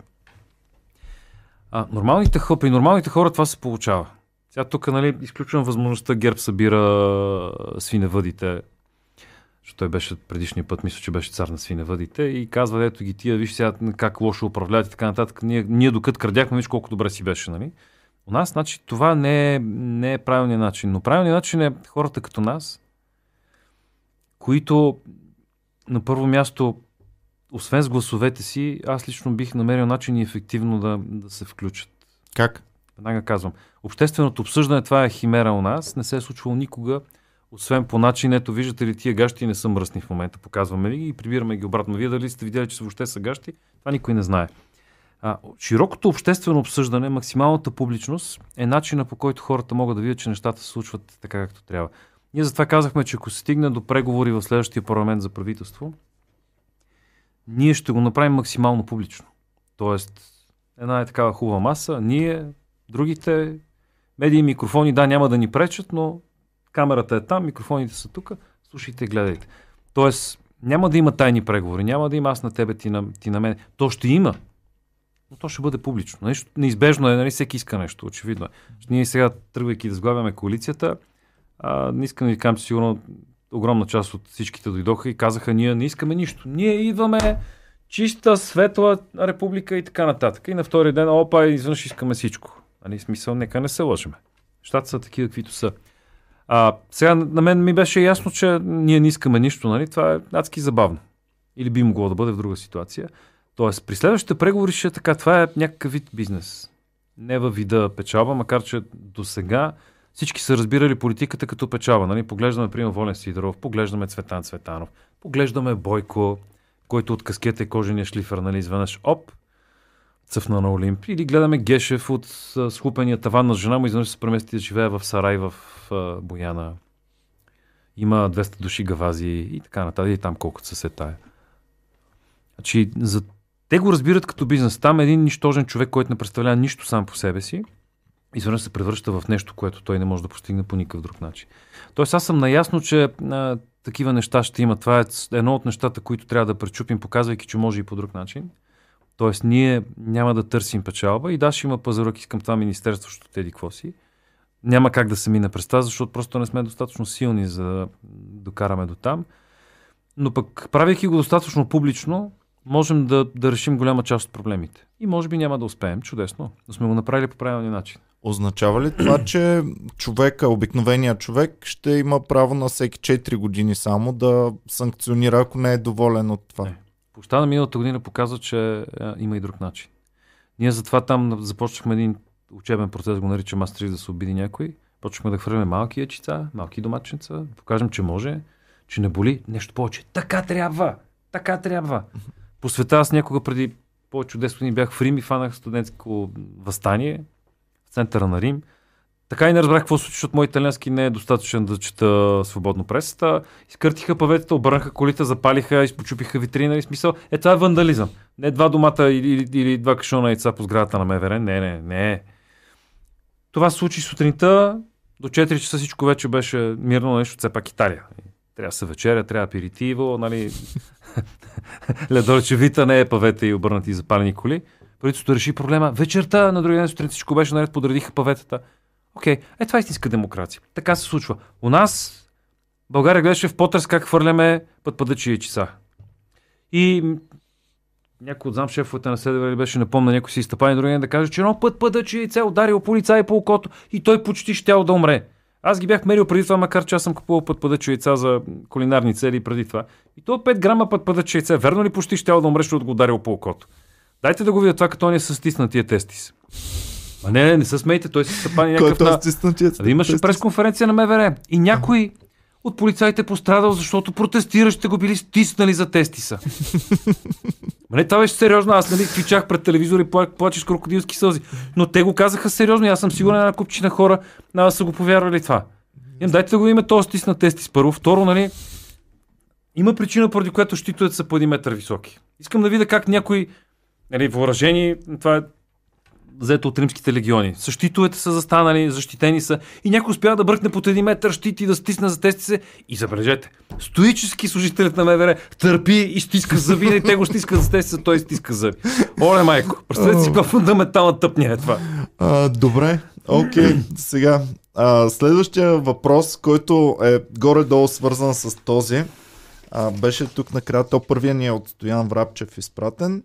При нормалните хора това се получава. Сега тук нали, изключвам възможността ГЕРБ събира свиневъдите, защото той беше предишния път, мисля, че беше цар на свиневъдите и казва, ето ги тия, виж сега как лошо управляват и така нататък. Ние докато крадяхме, виж колко добре си беше, нали? У нас, значи, това не е правилният начин. Но правилният начин е хората като нас, които на първо място, освен с гласовете си, аз лично бих намерил начин и ефективно да се включат. Как? Веднага казвам. Общественото обсъждане, това е химера у нас, не се е случвало никога, освен по начин, ето виждате ли, тия гащи не са мръсни в момента, показваме ви ги и прибираме ги обратно. Вие дали сте видели, че въобще са гащи, това никой не знае. Широкото обществено обсъждане, максималната публичност е начина, по който хората могат да видят, че нещата се случват така, както трябва. Ние затова казахме, че ако се стигне до преговори в следващия парламент за правителство, ние ще го направим максимално публично. Тоест, една е такава хубава маса, ние, другите, медии и микрофони, да, няма да ни пречат, но камерата е там, микрофоните са тук, слушайте и гледайте. Тоест, няма да има тайни преговори, няма да има аз на тебе, ти на мен. То ще има, но то ще бъде публично. Нещо неизбежно е, нали, всеки иска нещо, очевидно е. Ние сега, тръгвайки да сглавяме коалицията, не искам да ви кажам, че сигурно огромна част от всичките дойдоха и казаха, ние не искаме нищо. Ние идваме чиста, светла република и така нататък. И на втори ден, изведнъж искаме всичко. Смисъл, нека не се лъжеме. Щата са такива, каквито са. Сега на мен ми беше ясно, че ние не искаме нищо, нали? Това е адски забавно. Или би могло да бъде в друга ситуация. Тоест, при следващите преговори ще е така, това е някакъв вид бизнес. Не във вида печалба, макар че до сега всички са разбирали политиката като печалба. Нали? Поглеждаме, примерно, Волен Сидоров, поглеждаме Цветан Цветанов, поглеждаме Бойко, който от каскета и кожения шлифър, нали, изведнъж, цъфна на Олимп. Или гледаме Гешев от схлупения таван на жена му, изведнъж се премести да живее в сарай в Бояна. Има 200 души гавази и така нататък, и там колкото се тая. Значи, те го разбират като бизнес. Там един нищожен човек, който не представлява нищо сам по себе си, изведнъж се превръща в нещо, което той не може да постигне по никакъв друг начин. Тоест аз съм наясно, че такива неща ще има. Това е едно от нещата, които трябва да пречупим, показвайки, че може и по друг начин. Тоест ние няма да търсим печалба и да, ще има пазаръки към това министерство, защото теди какво си. Няма как да се мине през това, защото просто не сме достатъчно силни, за да докараме до там. Но пък, правейки го достатъчно публично, можем да решим голяма част от проблемите. И може би няма да успеем, чудесно, но сме го направили по правилния начин. Означава ли това, че човека, обикновеният човек, ще има право на всеки 4 години само да санкционира, ако не е доволен от това? Площта на миналата година показва, че има и друг начин. Ние затова там започнахме един учебен процес, го наричам аз да се обиди някой. Почнахме да хвърляме малки яйчица, малки доматченца, да покажем, че може, че не боли, нещо повече. Така трябва! Така трябва! По света аз някога преди повече от 10 години бях в Рим и фанах студентско въстание в центъра на Рим. Така и не разбрах какво случи, защото мой италиански не е достатъчен да чета свободно пресата. Изкъртиха паветата, обърнаха колите, запалиха, изпочупиха витрина и смисъл. Това е вандализъм. Не 2 домата или 2 кашона яйца по сградата на МВР. Не. Това се случи сутринта, до 4 часа всичко вече беше мирно, нещо, все пак Италия. Трябва да се вечеря, трябва аперитиво, нали. Ледорчевита не е павета и обърнати и запалени коли. Правителството реши проблема. Вечерта на другия ден сутрин всичко беше наред, подредиха паветата. Окей, това е истинска демокрация. Така се случва. У нас България гледаше в потрес как хвърляме пътпадъчи яйчица. И някой от замшефовете на СДВ беше напомня някой си изтъпани другия ден да каже, че едно пътпадъчи яйце ударил полицай по окото и той почти щял да умре. Аз ги бях мерил преди това, макар че аз съм купувал пътпадъчи яйца за кулинарни цели преди това. И то 5 грама пътпадъчи яйце. Верно ли почти щял да умре, защото го ударил по окото? Дайте да го видя това, като он е със стиснатия тестис. Не се смейте, той се стъпани някакъв имаше пресконференция на МВР и някой от полицаите пострадал, защото протестиращите го били стиснали за тестиса. Това беше сериозно, аз кричах пред телевизора и плачеш с крокодилски сълзи. Но те го казаха сериозно и аз съм сигурен, една купчина хора са го повярвали това. Дайте да го имаме този стисна тестис първо. Второ, има причина, поради която щитовете са по 1 метър високи. Искам да видя как някой въоръжени, това е взето от римските легиони. Същитовете са застанали, защитени са и някой успява да бръкне под 1 метър щит и да стисне за тести се. И забележете, стоически служителят на МВР търпи и стиска зъби, и те го стискат за тести се, той стиска зъби. Оле, майко, представете си каква фундаментална тъпня е това. Добре, окей. Сега, следващия въпрос, който е горе-долу свързан с този, беше тук накрая, първия ни е от Стоян Врабчев изпратен.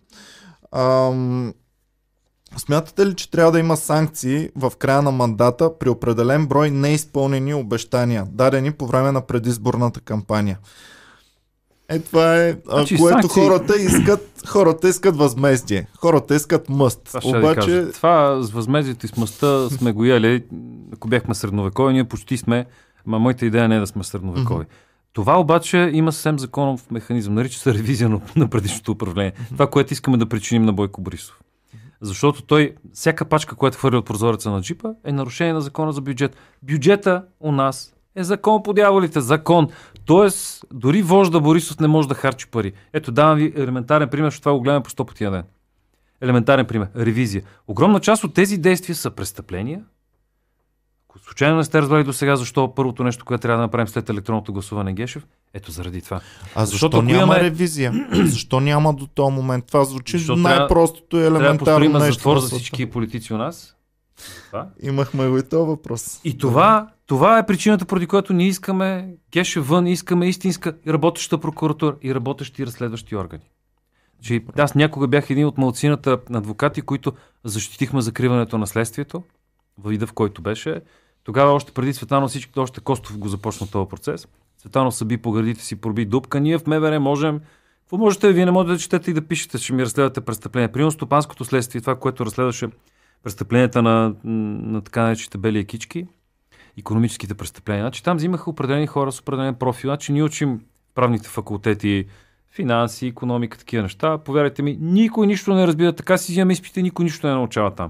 Смятате ли, че трябва да има санкции в края на мандата при определен брой неизпълнени обещания, дадени по време на предизборната кампания? Това е, което санкции... хората искат възмездие. Хората искат мъст. Обаче... Това с възмездието и с мъста сме го яли, ако бяхме средновекови, ние почти сме, моята идея не е да сме средновекови. Това обаче има съвсем законов механизъм, нарича се ревизия на предишното управление. Това, което искаме да причиним на Бойко Борисов. Защото той, всяка пачка, която хвърли от прозореца на джипа, е нарушение на закона за бюджет. Бюджета у нас е закон по дяволите. Закон. Тоест, дори вожда Борисов не може да харчи пари. Ето, давам ви елементарен пример, защото това го гледаме по 100 пъти на ден. Елементарен пример. Ревизия. Огромна част от тези действия са престъпления. Ако случайно не сте разбрали до сега, защо първото нещо, което трябва да направим след електронното гласуване Гешев, ето заради това. Защо няма ревизия? Защо няма до този момент? Това звучи най-простото и елементарно нещо. Трябва да нещо. затвор за всички политици у нас. Имахме го и този въпрос. И това е причината, поради която ние искаме Гешев вън, искаме истинска и работеща прокуратура и работещи разследващи органи. Аз някога бях един от малцината адвокати, които защитихме закриването на следствието, във вида в който беше. Тогава още преди Цветанов всички, още Костов го започна този процес. Цветанов съби по гърдите си, проби дупка. Ние в МВР можем. Какво можете? Вие не можете да четете и да пишете, ще ми разследвате престъпления. Примерно стопанското следствие, това, което разследваше престъпленията на така наречените бели екички, икономическите престъпления. Значи там взимаха определени хора с определен профил. Значи ние учим правните факултети, финанси, икономика, такива неща. Повярвайте ми, никой нищо не разбира. Така си взимаме изпити, никой нищо не научава там.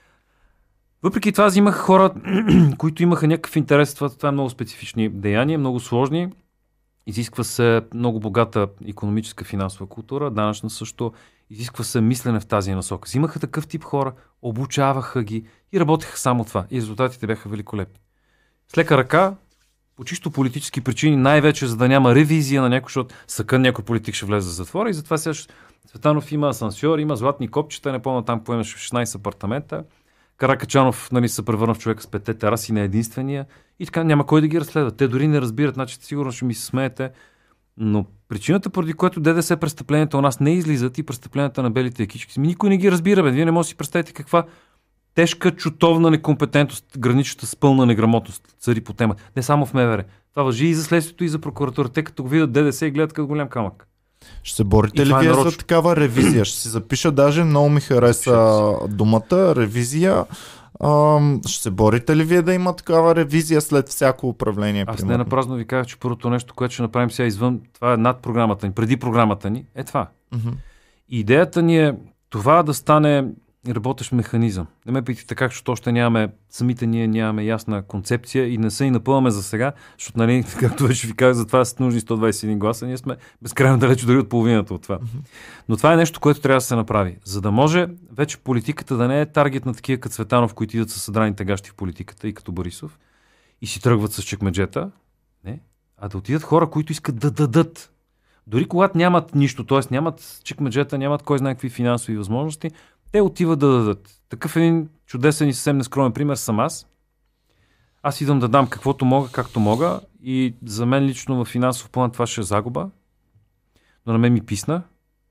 Въпреки това взимаха хора, които имаха някакъв интерес. Това е много специфични деяния, много сложни. Изисква се много богата икономическа финансова култура, данъчна също. Изисква се мислене в тази насока. Взимаха такъв тип хора, обучаваха ги и работеха само това. И резултатите бяха великолепни. С лека ръка, по чисто политически причини, най-вече за да няма ревизия на някой, защото съкън някой политик ще влезе в затвора и затова сега Цветанов има асансьор, има златни копчета, не помня, там поемаш в 16 апартамента. Каракачанов, нали, се превърна в човека с 5 тераси, не единствения. И така няма кой да ги разследва. Те дори не разбират, значи сигурно ще ми се смеете. Но причината, поради която ДДС престъпленията у нас не излизат и престъпленията на белите екички, никой не ги разбира. Вие не можете да си представите каква тежка чутовна некомпетентност, граничеща с пълна неграмотност цари по темата. Не само в МВР. Това важи и за следствието, и за прокуратура. Те като видят ДДС и гледат като голям камък. Ще се борите ли вие за такава ревизия? Ще си запиша, даже много ми хареса думата ревизия. Ще се борите ли вие да има такава ревизия след всяко управление? Аз не напразно ви казах, че първото нещо, което ще направим сега извън, това е над програмата ни, преди програмата ни, е това. Идеята ни е това да стане работещ механизъм. Не ме питайте как, защото още самите ние нямаме ясна концепция и не се и напълваме за сега, защото, нали, както вече ви казах, за това са нужни 121 гласа, ние сме безкрайно далеч дори от половината от това. Но това е нещо, което трябва да се направи. За да може вече политиката да не е таргет на такива като Цветанов, които идват с съдраните гащи в политиката и като Борисов и си тръгват с чекмеджета, не, а да отидат хора, които искат да дадат. Дори когато нямат нищо, т.е. нямат чекмеджета, нямат кой знае какви финансови възможности, те отиват да дадат. Такъв един чудесен и съвсем нескромен пример съм аз. Аз идвам да дам каквото мога, както мога и за мен лично в финансов план това ще е загуба, но на мен ми писна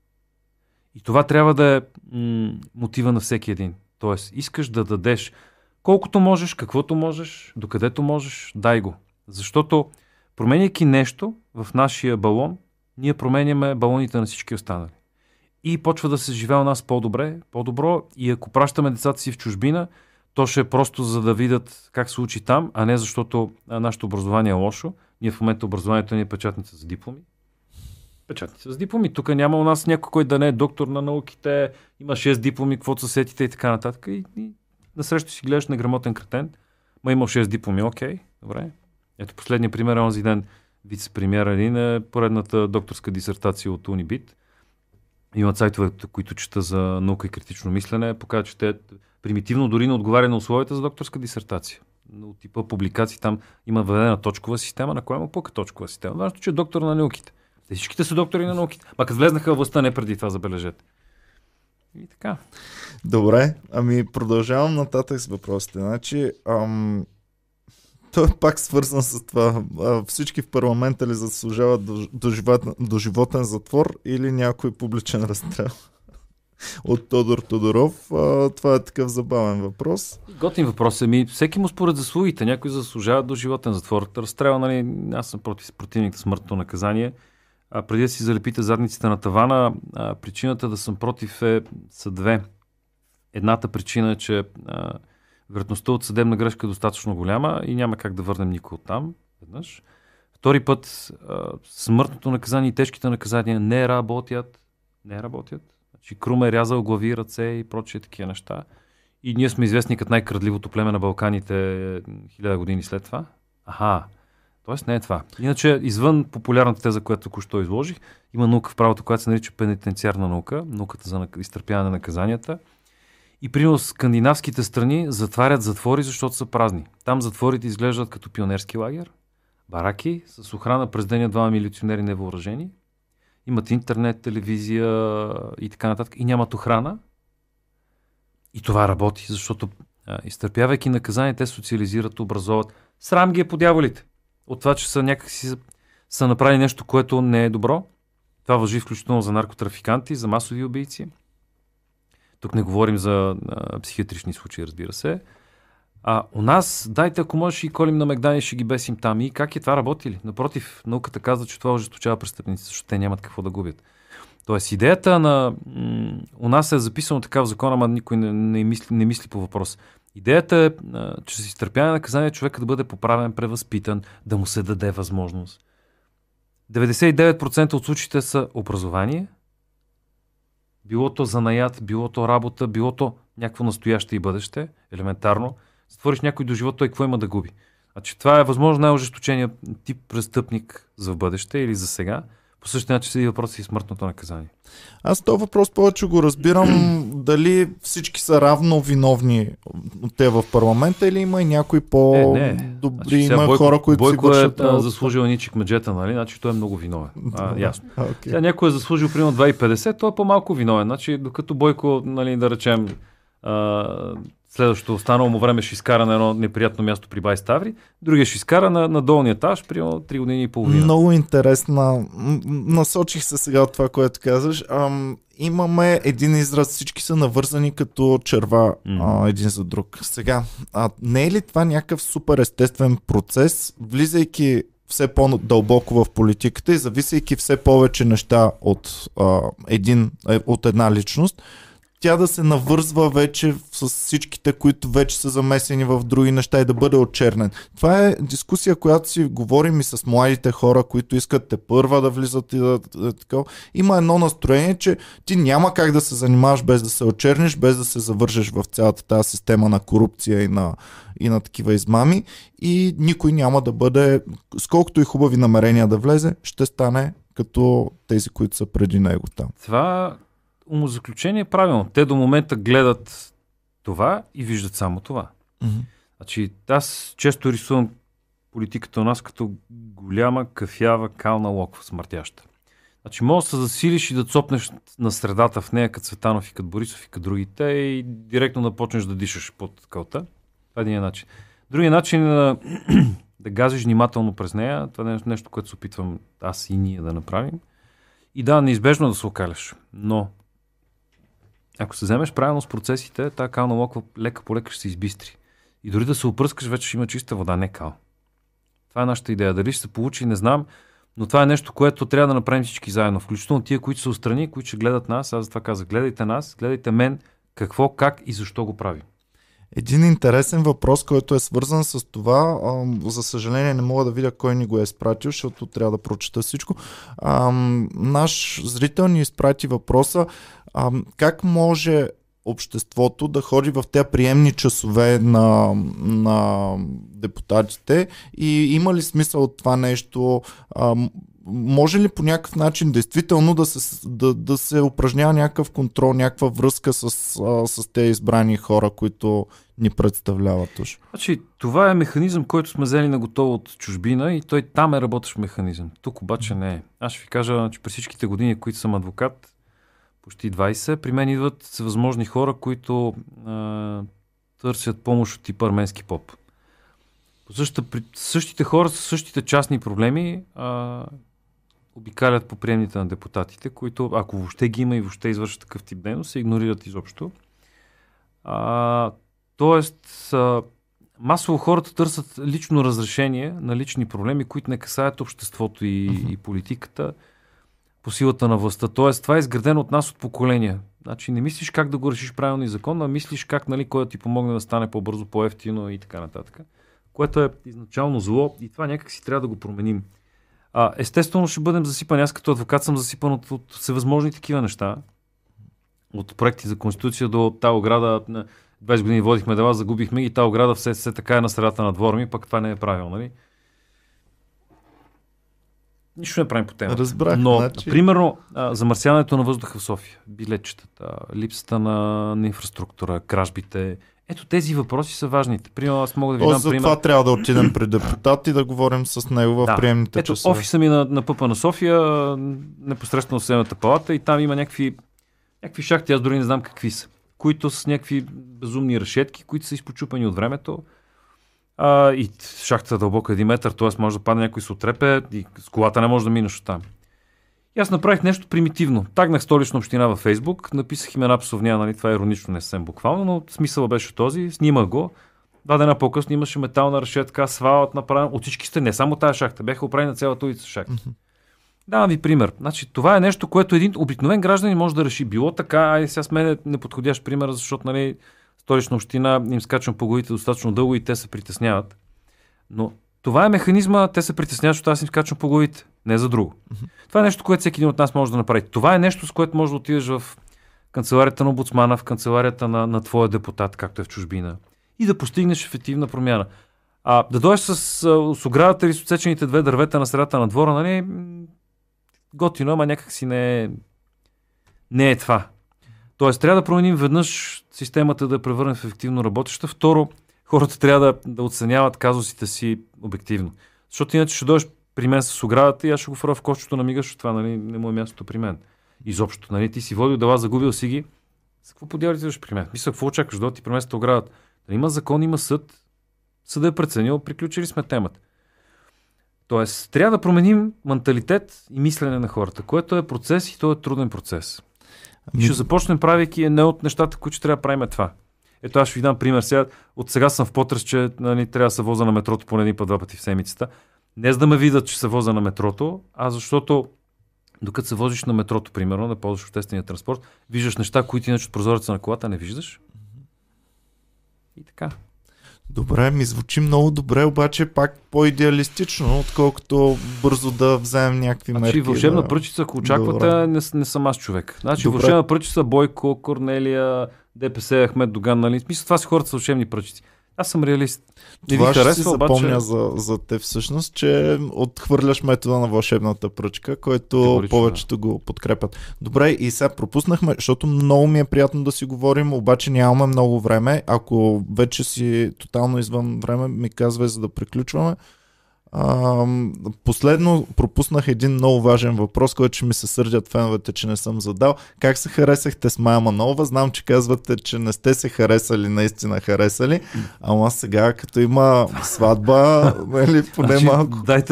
и това трябва да е мотива на всеки един. Тоест, искаш да дадеш колкото можеш, каквото можеш, докъдето можеш, дай го. Защото променяйки нещо в нашия балон, ние променяме балоните на всички останали. И почва да се живее у нас по-добро и ако пращаме децата си в чужбина, то ще е просто за да видят как се учи там, а не защото нашето образование е лошо. Ние в момента образованието ни е печатница за дипломи. Печатница за дипломи. Тук няма у нас някой, който да не е доктор на науките, има 6 дипломи, каквото са сетите и така нататък. И насреща си гледаш неграмотен кретен, имал 6 дипломи, окей, добре. Ето последния пример е онзи ден вице-премиер един е поредната докторска дисертация от Унибит. Има сайтове, които чета за наука и критично мислене, показва, че те примитивно дори не отговаря на условията за докторска дисертация. От типа публикации там има въведена точкова система, на коя има пъка точкова система. Важно, че е доктор на науките. Те всичките са доктори на науките. Като влезнаха в властта, не преди това, забележете. И така. Добре, продължавам нататък с въпросите. Значи, той е пак свързан с това. Всички в парламента ли заслужават до животен затвор или някой публичен разстрел? От Тодор Тодоров. Това е такъв забавен въпрос. Готин въпрос. Всеки му според заслугите. Някой заслужава до животен затвор. Разстрел, нали, аз съм противник на смъртното наказание. Преди да си залепите задниците на тавана, причината да съм против са две. Едната причина е, че вероятността от съдебна грешка е достатъчно голяма и няма как да върнем никой оттам. Веднъж. Втори път, смъртното наказание и тежките наказания не работят. Значи Крум е рязал глави, ръце и прочие такива неща. И ние сме известни като най-крадливото племе на Балканите 1000 години след това. Тоест не е това. Иначе, извън популярната теза, която току-що изложих, има наука в правото, която се нарича пенитенциарна наука, науката за изтърпяване на наказанията. И примерно скандинавските страни затварят затвори, защото са празни. Там затворите изглеждат като пионерски лагер, бараки с охрана през деня 2 милиционери невъоръжени, имат интернет, телевизия и така нататък и нямат охрана. И това работи, защото изтърпявайки наказание, те социализират, образоват. Срам ги е по дяволите. От това, че са някакси са направили нещо, което не е добро. Това важи включително за наркотрафиканти, за масови убийци. Тук не говорим за психиатрични случаи, разбира се. У нас, дайте, ако можеш и колим на Мегдани, ще ги бесим там. И как е това работи ли? Напротив, науката казва, че това ожесточава престъпници, защото те нямат какво да губят. Тоест, идеята у нас е записано така в закона, ама никой не мисли по въпрос. Идеята е, че с изтърпяване наказание човека да бъде поправен, превъзпитан, да му се даде възможност. 99% от случаите са образование, било то занаят, било то работа, било то някакво настояще и бъдеще, елементарно. Затвориш някой до живота, той какво има да губи? Значи, това е възможно най-ожесточения тип престъпник за в бъдеще или за сега. По същия начин седи въпрос и смъртното наказание. Аз този въпрос повече го разбирам дали всички са равно виновни от те в парламента или има и някои по-добри, има хора, които Бойко си вършат заслужил ничик меджета, нали? Значи той е много виновен. Ясно. Okay. Сега някой е заслужил примерно 2,50, той е по-малко виновен. Значи докато Бойко, нали, да речем, следващото останало му време ще изкара на едно неприятно място при Бай Ставри, другия ще изкара на долния етаж, примерно 3 години и половина. Много интересна. Насочих се сега от това, което казваш. Имаме един израз, всички са навързани като черва един за друг. Сега, не е ли това някакъв супер естествен процес, влизайки все по-дълбоко в политиката и зависейки все повече неща от една личност, тя да се навързва вече с всичките, които вече са замесени в други неща и да бъде отчернен. Това е дискусия, която си говорим и с младите хора, които искат тепърва да влизат и така. Има едно настроение, че ти няма как да се занимаваш без да се отчерниш, без да се завържеш в цялата тази система на корупция и на такива измами и никой няма да бъде, сколкото и хубави намерения да влезе, ще стане като тези, които са преди него там. Това умозаключение е правилно. Те до момента гледат това и виждат само това. Mm-hmm. Значи, аз често рисувам политиката у нас като голяма, кафява, кална локва, смъртяща. Значи, може да се засилиш и да цопнеш на средата в нея, като Цветанов и като Борисов и като другите и директно да почнеш да дишаш под кълта. Това е един начин. Другият начин е да газиш внимателно през нея. Това е нещо, което се опитвам аз и ние да направим. И да, неизбежно да се окаляш. Но ако се вземеш правилно с процесите, тази кална локва лека по лека ще се избистри. И дори да се опръскаш, вече ще има чиста вода, не кал. Това е нашата идея. Дали ще се получи, не знам, но това е нещо, което трябва да направим всички заедно. Включително тия, които са отстрани, които ще гледат нас. Аз за това казах, гледайте нас, гледайте мен, какво, как и защо го правим. Един интересен въпрос, който е свързан с това, за съжаление не мога да видя кой ни го е изпратил, защото трябва да прочета всичко. Наш зрител ни изпрати въпроса, как може обществото да ходи в тези приемни часове на депутатите и има ли смисъл от това нещо? Може ли по някакъв начин действително да се упражнява някакъв контрол, някаква връзка с тези избрани хора, които ни представляват уж? Значи, това е механизъм, който сме взели на готово от чужбина и той там е работещ механизъм. Тук обаче не е. Аз ще ви кажа, че през всичките години, които съм адвокат, почти 20, при мен идват всевъзможни хора, които търсят помощ от типа арменски поп. Същите хора с същите частни проблеми обикалят по приемните на депутатите, които, ако въобще ги има и въобще извършват такъв тип дейност, се игнорират изобщо. Тоест, масово хората търсят лично разрешение на лични проблеми, които не касаят обществото и политиката по силата на властта. Тоест, това е изградено от нас от поколения. Значи не мислиш как да го решиш правилно и законно, а мислиш как, нали, кой да ти помогне да стане по-бързо, по-ефтино и така нататък. Което е изначално зло и това някак си трябва да го променим. Естествено ще бъдем засипани. Аз като адвокат съм засипан от всевъзможни такива неща. От проекти за конституция до тази ограда. 20 години водихме дела, загубихме и тази ограда все така е на средата на двора ми, пък това не е правилно, нали? Нищо не правим по темата. Разбрах. Но, примерно, замърсяването на въздуха в София, билетчетата, липсата на инфраструктура, кражбите. Ето тези въпроси са важните. Примерно, аз мога да ви дам пример. За това трябва да отидем при депутат и да говорим с него в приемните часове. Ето офиса ми на ПП на София, непосредствено в Съдебната палата и там има някакви шахти, аз дори не знам какви са, които с някакви безумни решетки, които са изпочупани от времето. И шахтата е дълбока 1 метър, т.е. може да падне някой се отрепе и с колата не може да минеш оттам. И аз направих нещо примитивно. Тагнах Столична община във Фейсбук, написах им една псовня, нали, това е иронично, не съвсем буквално, но смисълът беше този, снимах го 2 дена по-късно имаше метална решетка, асфалт направен от всички страни, не само тази шахта, бяха оправени на цялата улица шахта. Давам ви пример. Значи, това е нещо, което един обикновен гражданин може да реши. Било така, айде сега с мен е неподходящ пример, защото нали, Столична община им скачвам по главите достатъчно дълго и те се притесняват. Но това е механизма, те се притесняват, защото аз им скачвам по главите, не за друго. Това е нещо, което всеки един от нас може да направи. Това е нещо, с което може да отидеш в канцеларията на омбудсмана, в канцеларията на твоя депутат, както е в чужбина, и да постигнеш ефективна промяна. Да дойдеш с оградата или с отсечените 2 дървета на средата на двора, нали, готино, ама някак си не е това. Тоест, трябва да променим веднъж системата да я превърнем в ефективно работеща. Второ, хората трябва да оценяват казусите си обективно. Защото иначе ще дойдеш при мен с оградата и аз ще го фърля в кошчето на мига, защото това нали, не му е мястото при мен. Изобщо. Нали, ти си водил дела, загубил си ги. С какво подявате идваш при мен? Мисля, какво очакваш? Да ти преместа оградата. Нали, има закон, има съд. Съдът е преценил, приключили сме темата. Тоест, трябва да променим менталитет и мислене на хората, което е процес и то е труден процес. Ще започнем правейки едно от нещата, които трябва да правим това. Ето аз ще ви дам пример. От сега съм в потрес, че нали, трябва да се воза на метрото поне един път, 2 пъти в седмицата. Не за да ме видят, че се воза на метрото, а защото докато се возиш на метрото, примерно, да ползваш обществения транспорт, виждаш неща, които иначе от прозореца на колата не виждаш. И така. Добре, ми звучи много добре, обаче пак по-идеалистично, отколкото бързо да вземем някакви мерки. Значи вълшебна пръчица, ако очаквате, не съм аз човек. Значи вълшебна пръчица, Бойко, Корнелия, ДПС, Ахмед Доган, нали? Мисля, това са хората с вълшебни пръчици. Аз съм реалист. Това ще си запомня за те всъщност, че отхвърляш метода на вълшебната пръчка, който повечето го подкрепят. Добре, и сега пропуснахме, защото много ми е приятно да си говорим, обаче нямаме много време. Ако вече си тотално извън време, ми казвай, за да приключваме. Последно пропуснах един много важен въпрос, който ще ми се сърдят феновете, че не съм задал. Как се харесахте с Мая Манолова? Знам, че казвате, че не сте се харесали, наистина харесали, ама сега като има сватба, нали, поне малко. Дайте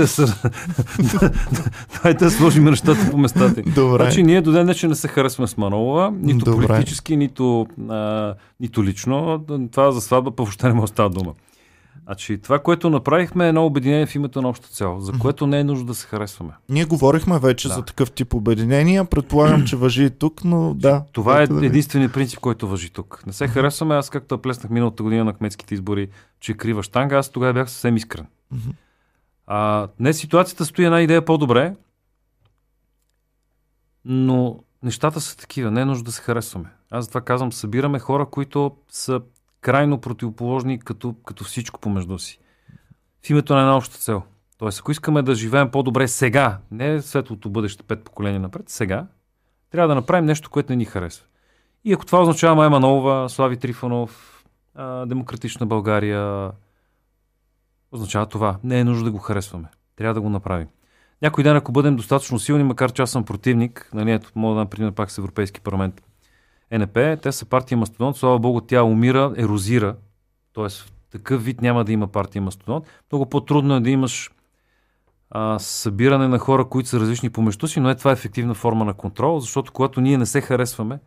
да сложим нещата по местата. Добре. Значи ние до ден днешен не се харесваме с Манолова, нито политически, нито лично. Това за сватба въобще не може да става дума. Значи, това, което направихме е едно обединение в името на обща цел, за което не е нужно да се харесваме. Ние говорихме вече за такъв тип обединения, предполагам, че важи и тук, но да. Това е единственият принцип, който важи тук. Не се харесваме, аз както плеснах миналата година на кметските избори, че крива щанга, аз тогава бях съвсем искрен. Днес ситуацията стои една идея по-добре, но нещата са такива, не е нужно да се харесваме. Аз затова казвам, събираме хора, които са крайно противоположни като всичко помежду си. В името на една обща цел. Тоест, ако искаме да живеем по-добре сега, не светлото бъдеще 5 поколения напред, сега, трябва да направим нещо, което не ни харесва. И ако това означава Мая Манолова, Слави Трифонов, Демократична България, означава това. Не е нужно да го харесваме. Трябва да го направим. Някой ден, ако бъдем достатъчно силни, макар че аз съм противник, мога да дам пример пак с Европейски парламент, ЕНП, те са партия Мастодонт, слава Богу, тя умира, ерозира, т.е. в такъв вид няма да има партия Мастодонт. Много по-трудно е да имаш събиране на хора, които са различни помежду си, но това е ефективна форма на контрол, защото когато ние не се харесваме,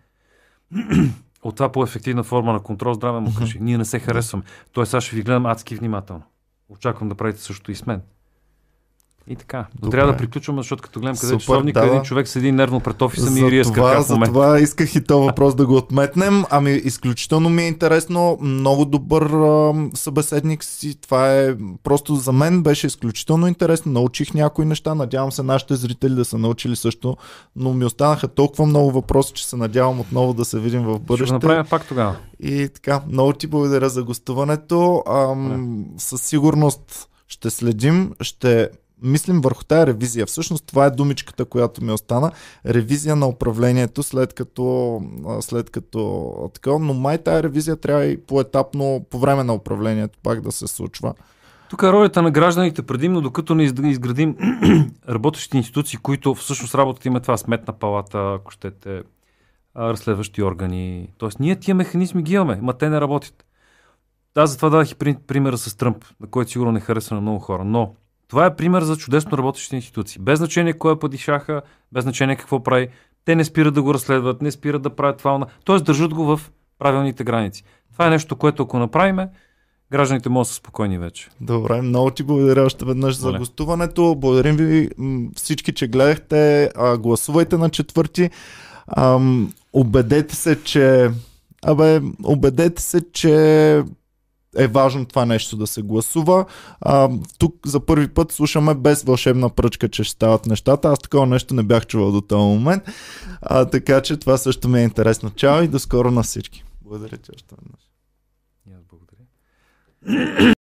от това по-ефективна форма на контрол, здраве му кажи, ние не се харесваме. Тоест аз ще ви гледам адски внимателно. Очаквам да правите също и с мен. И така. Но трябва да приключваме, защото като гледам къде часовника, един човек седи нервно пред офиса ми и рие с крака в момента. Затова исках и този въпрос да го отметнем. Ами изключително ми е интересно. Много добър събеседник си. Това е просто за мен беше изключително интересно. Научих някои неща. Надявам се нашите зрители да са научили също. Но ми останаха толкова много въпроси, че се надявам отново да се видим в бъдеще. Ще направим пак тогава. И така, много ти благодаря за гостуването. Със сигурност ще следим, ще мислим върху тая ревизия. Всъщност това е думичката, която ми остана. Ревизия на управлението след като такова, но май тая ревизия трябва и поетапно по време на управлението пак да се случва. Тук е ролята на гражданите предимно, докато не изградим работещи институции, които всъщност работата им е това, Сметна палата, ако щете, разследващи органи. Тоест ние тия механизми ги имаме, ма те не работят. Аз затова дадах и примера с Тръмп, на който сигурно не харесва на много хора, но това е пример за чудесно работещи институции. Без значение кой е падишаха, без значение какво прави. Те не спират да го разследват, не спират да правят това. Т.е. държат го в правилните граници. Това е нещо, което ако направиме, Гражданите могат да са спокойни вече. Добре, много ти благодаря още веднъж за гостуването. Благодарим ви всички, че гледахте. Гласувайте на 4. Убедете се, че е важно това нещо да се гласува. Тук за първи път слушаме без вълшебна пръчка, че ще стават нещата. Аз такова нещо не бях чувал до този момент. Така че това също ми е интересно. Чао и до скоро на всички. Благодаря ти още веднъж. И аз благодаря.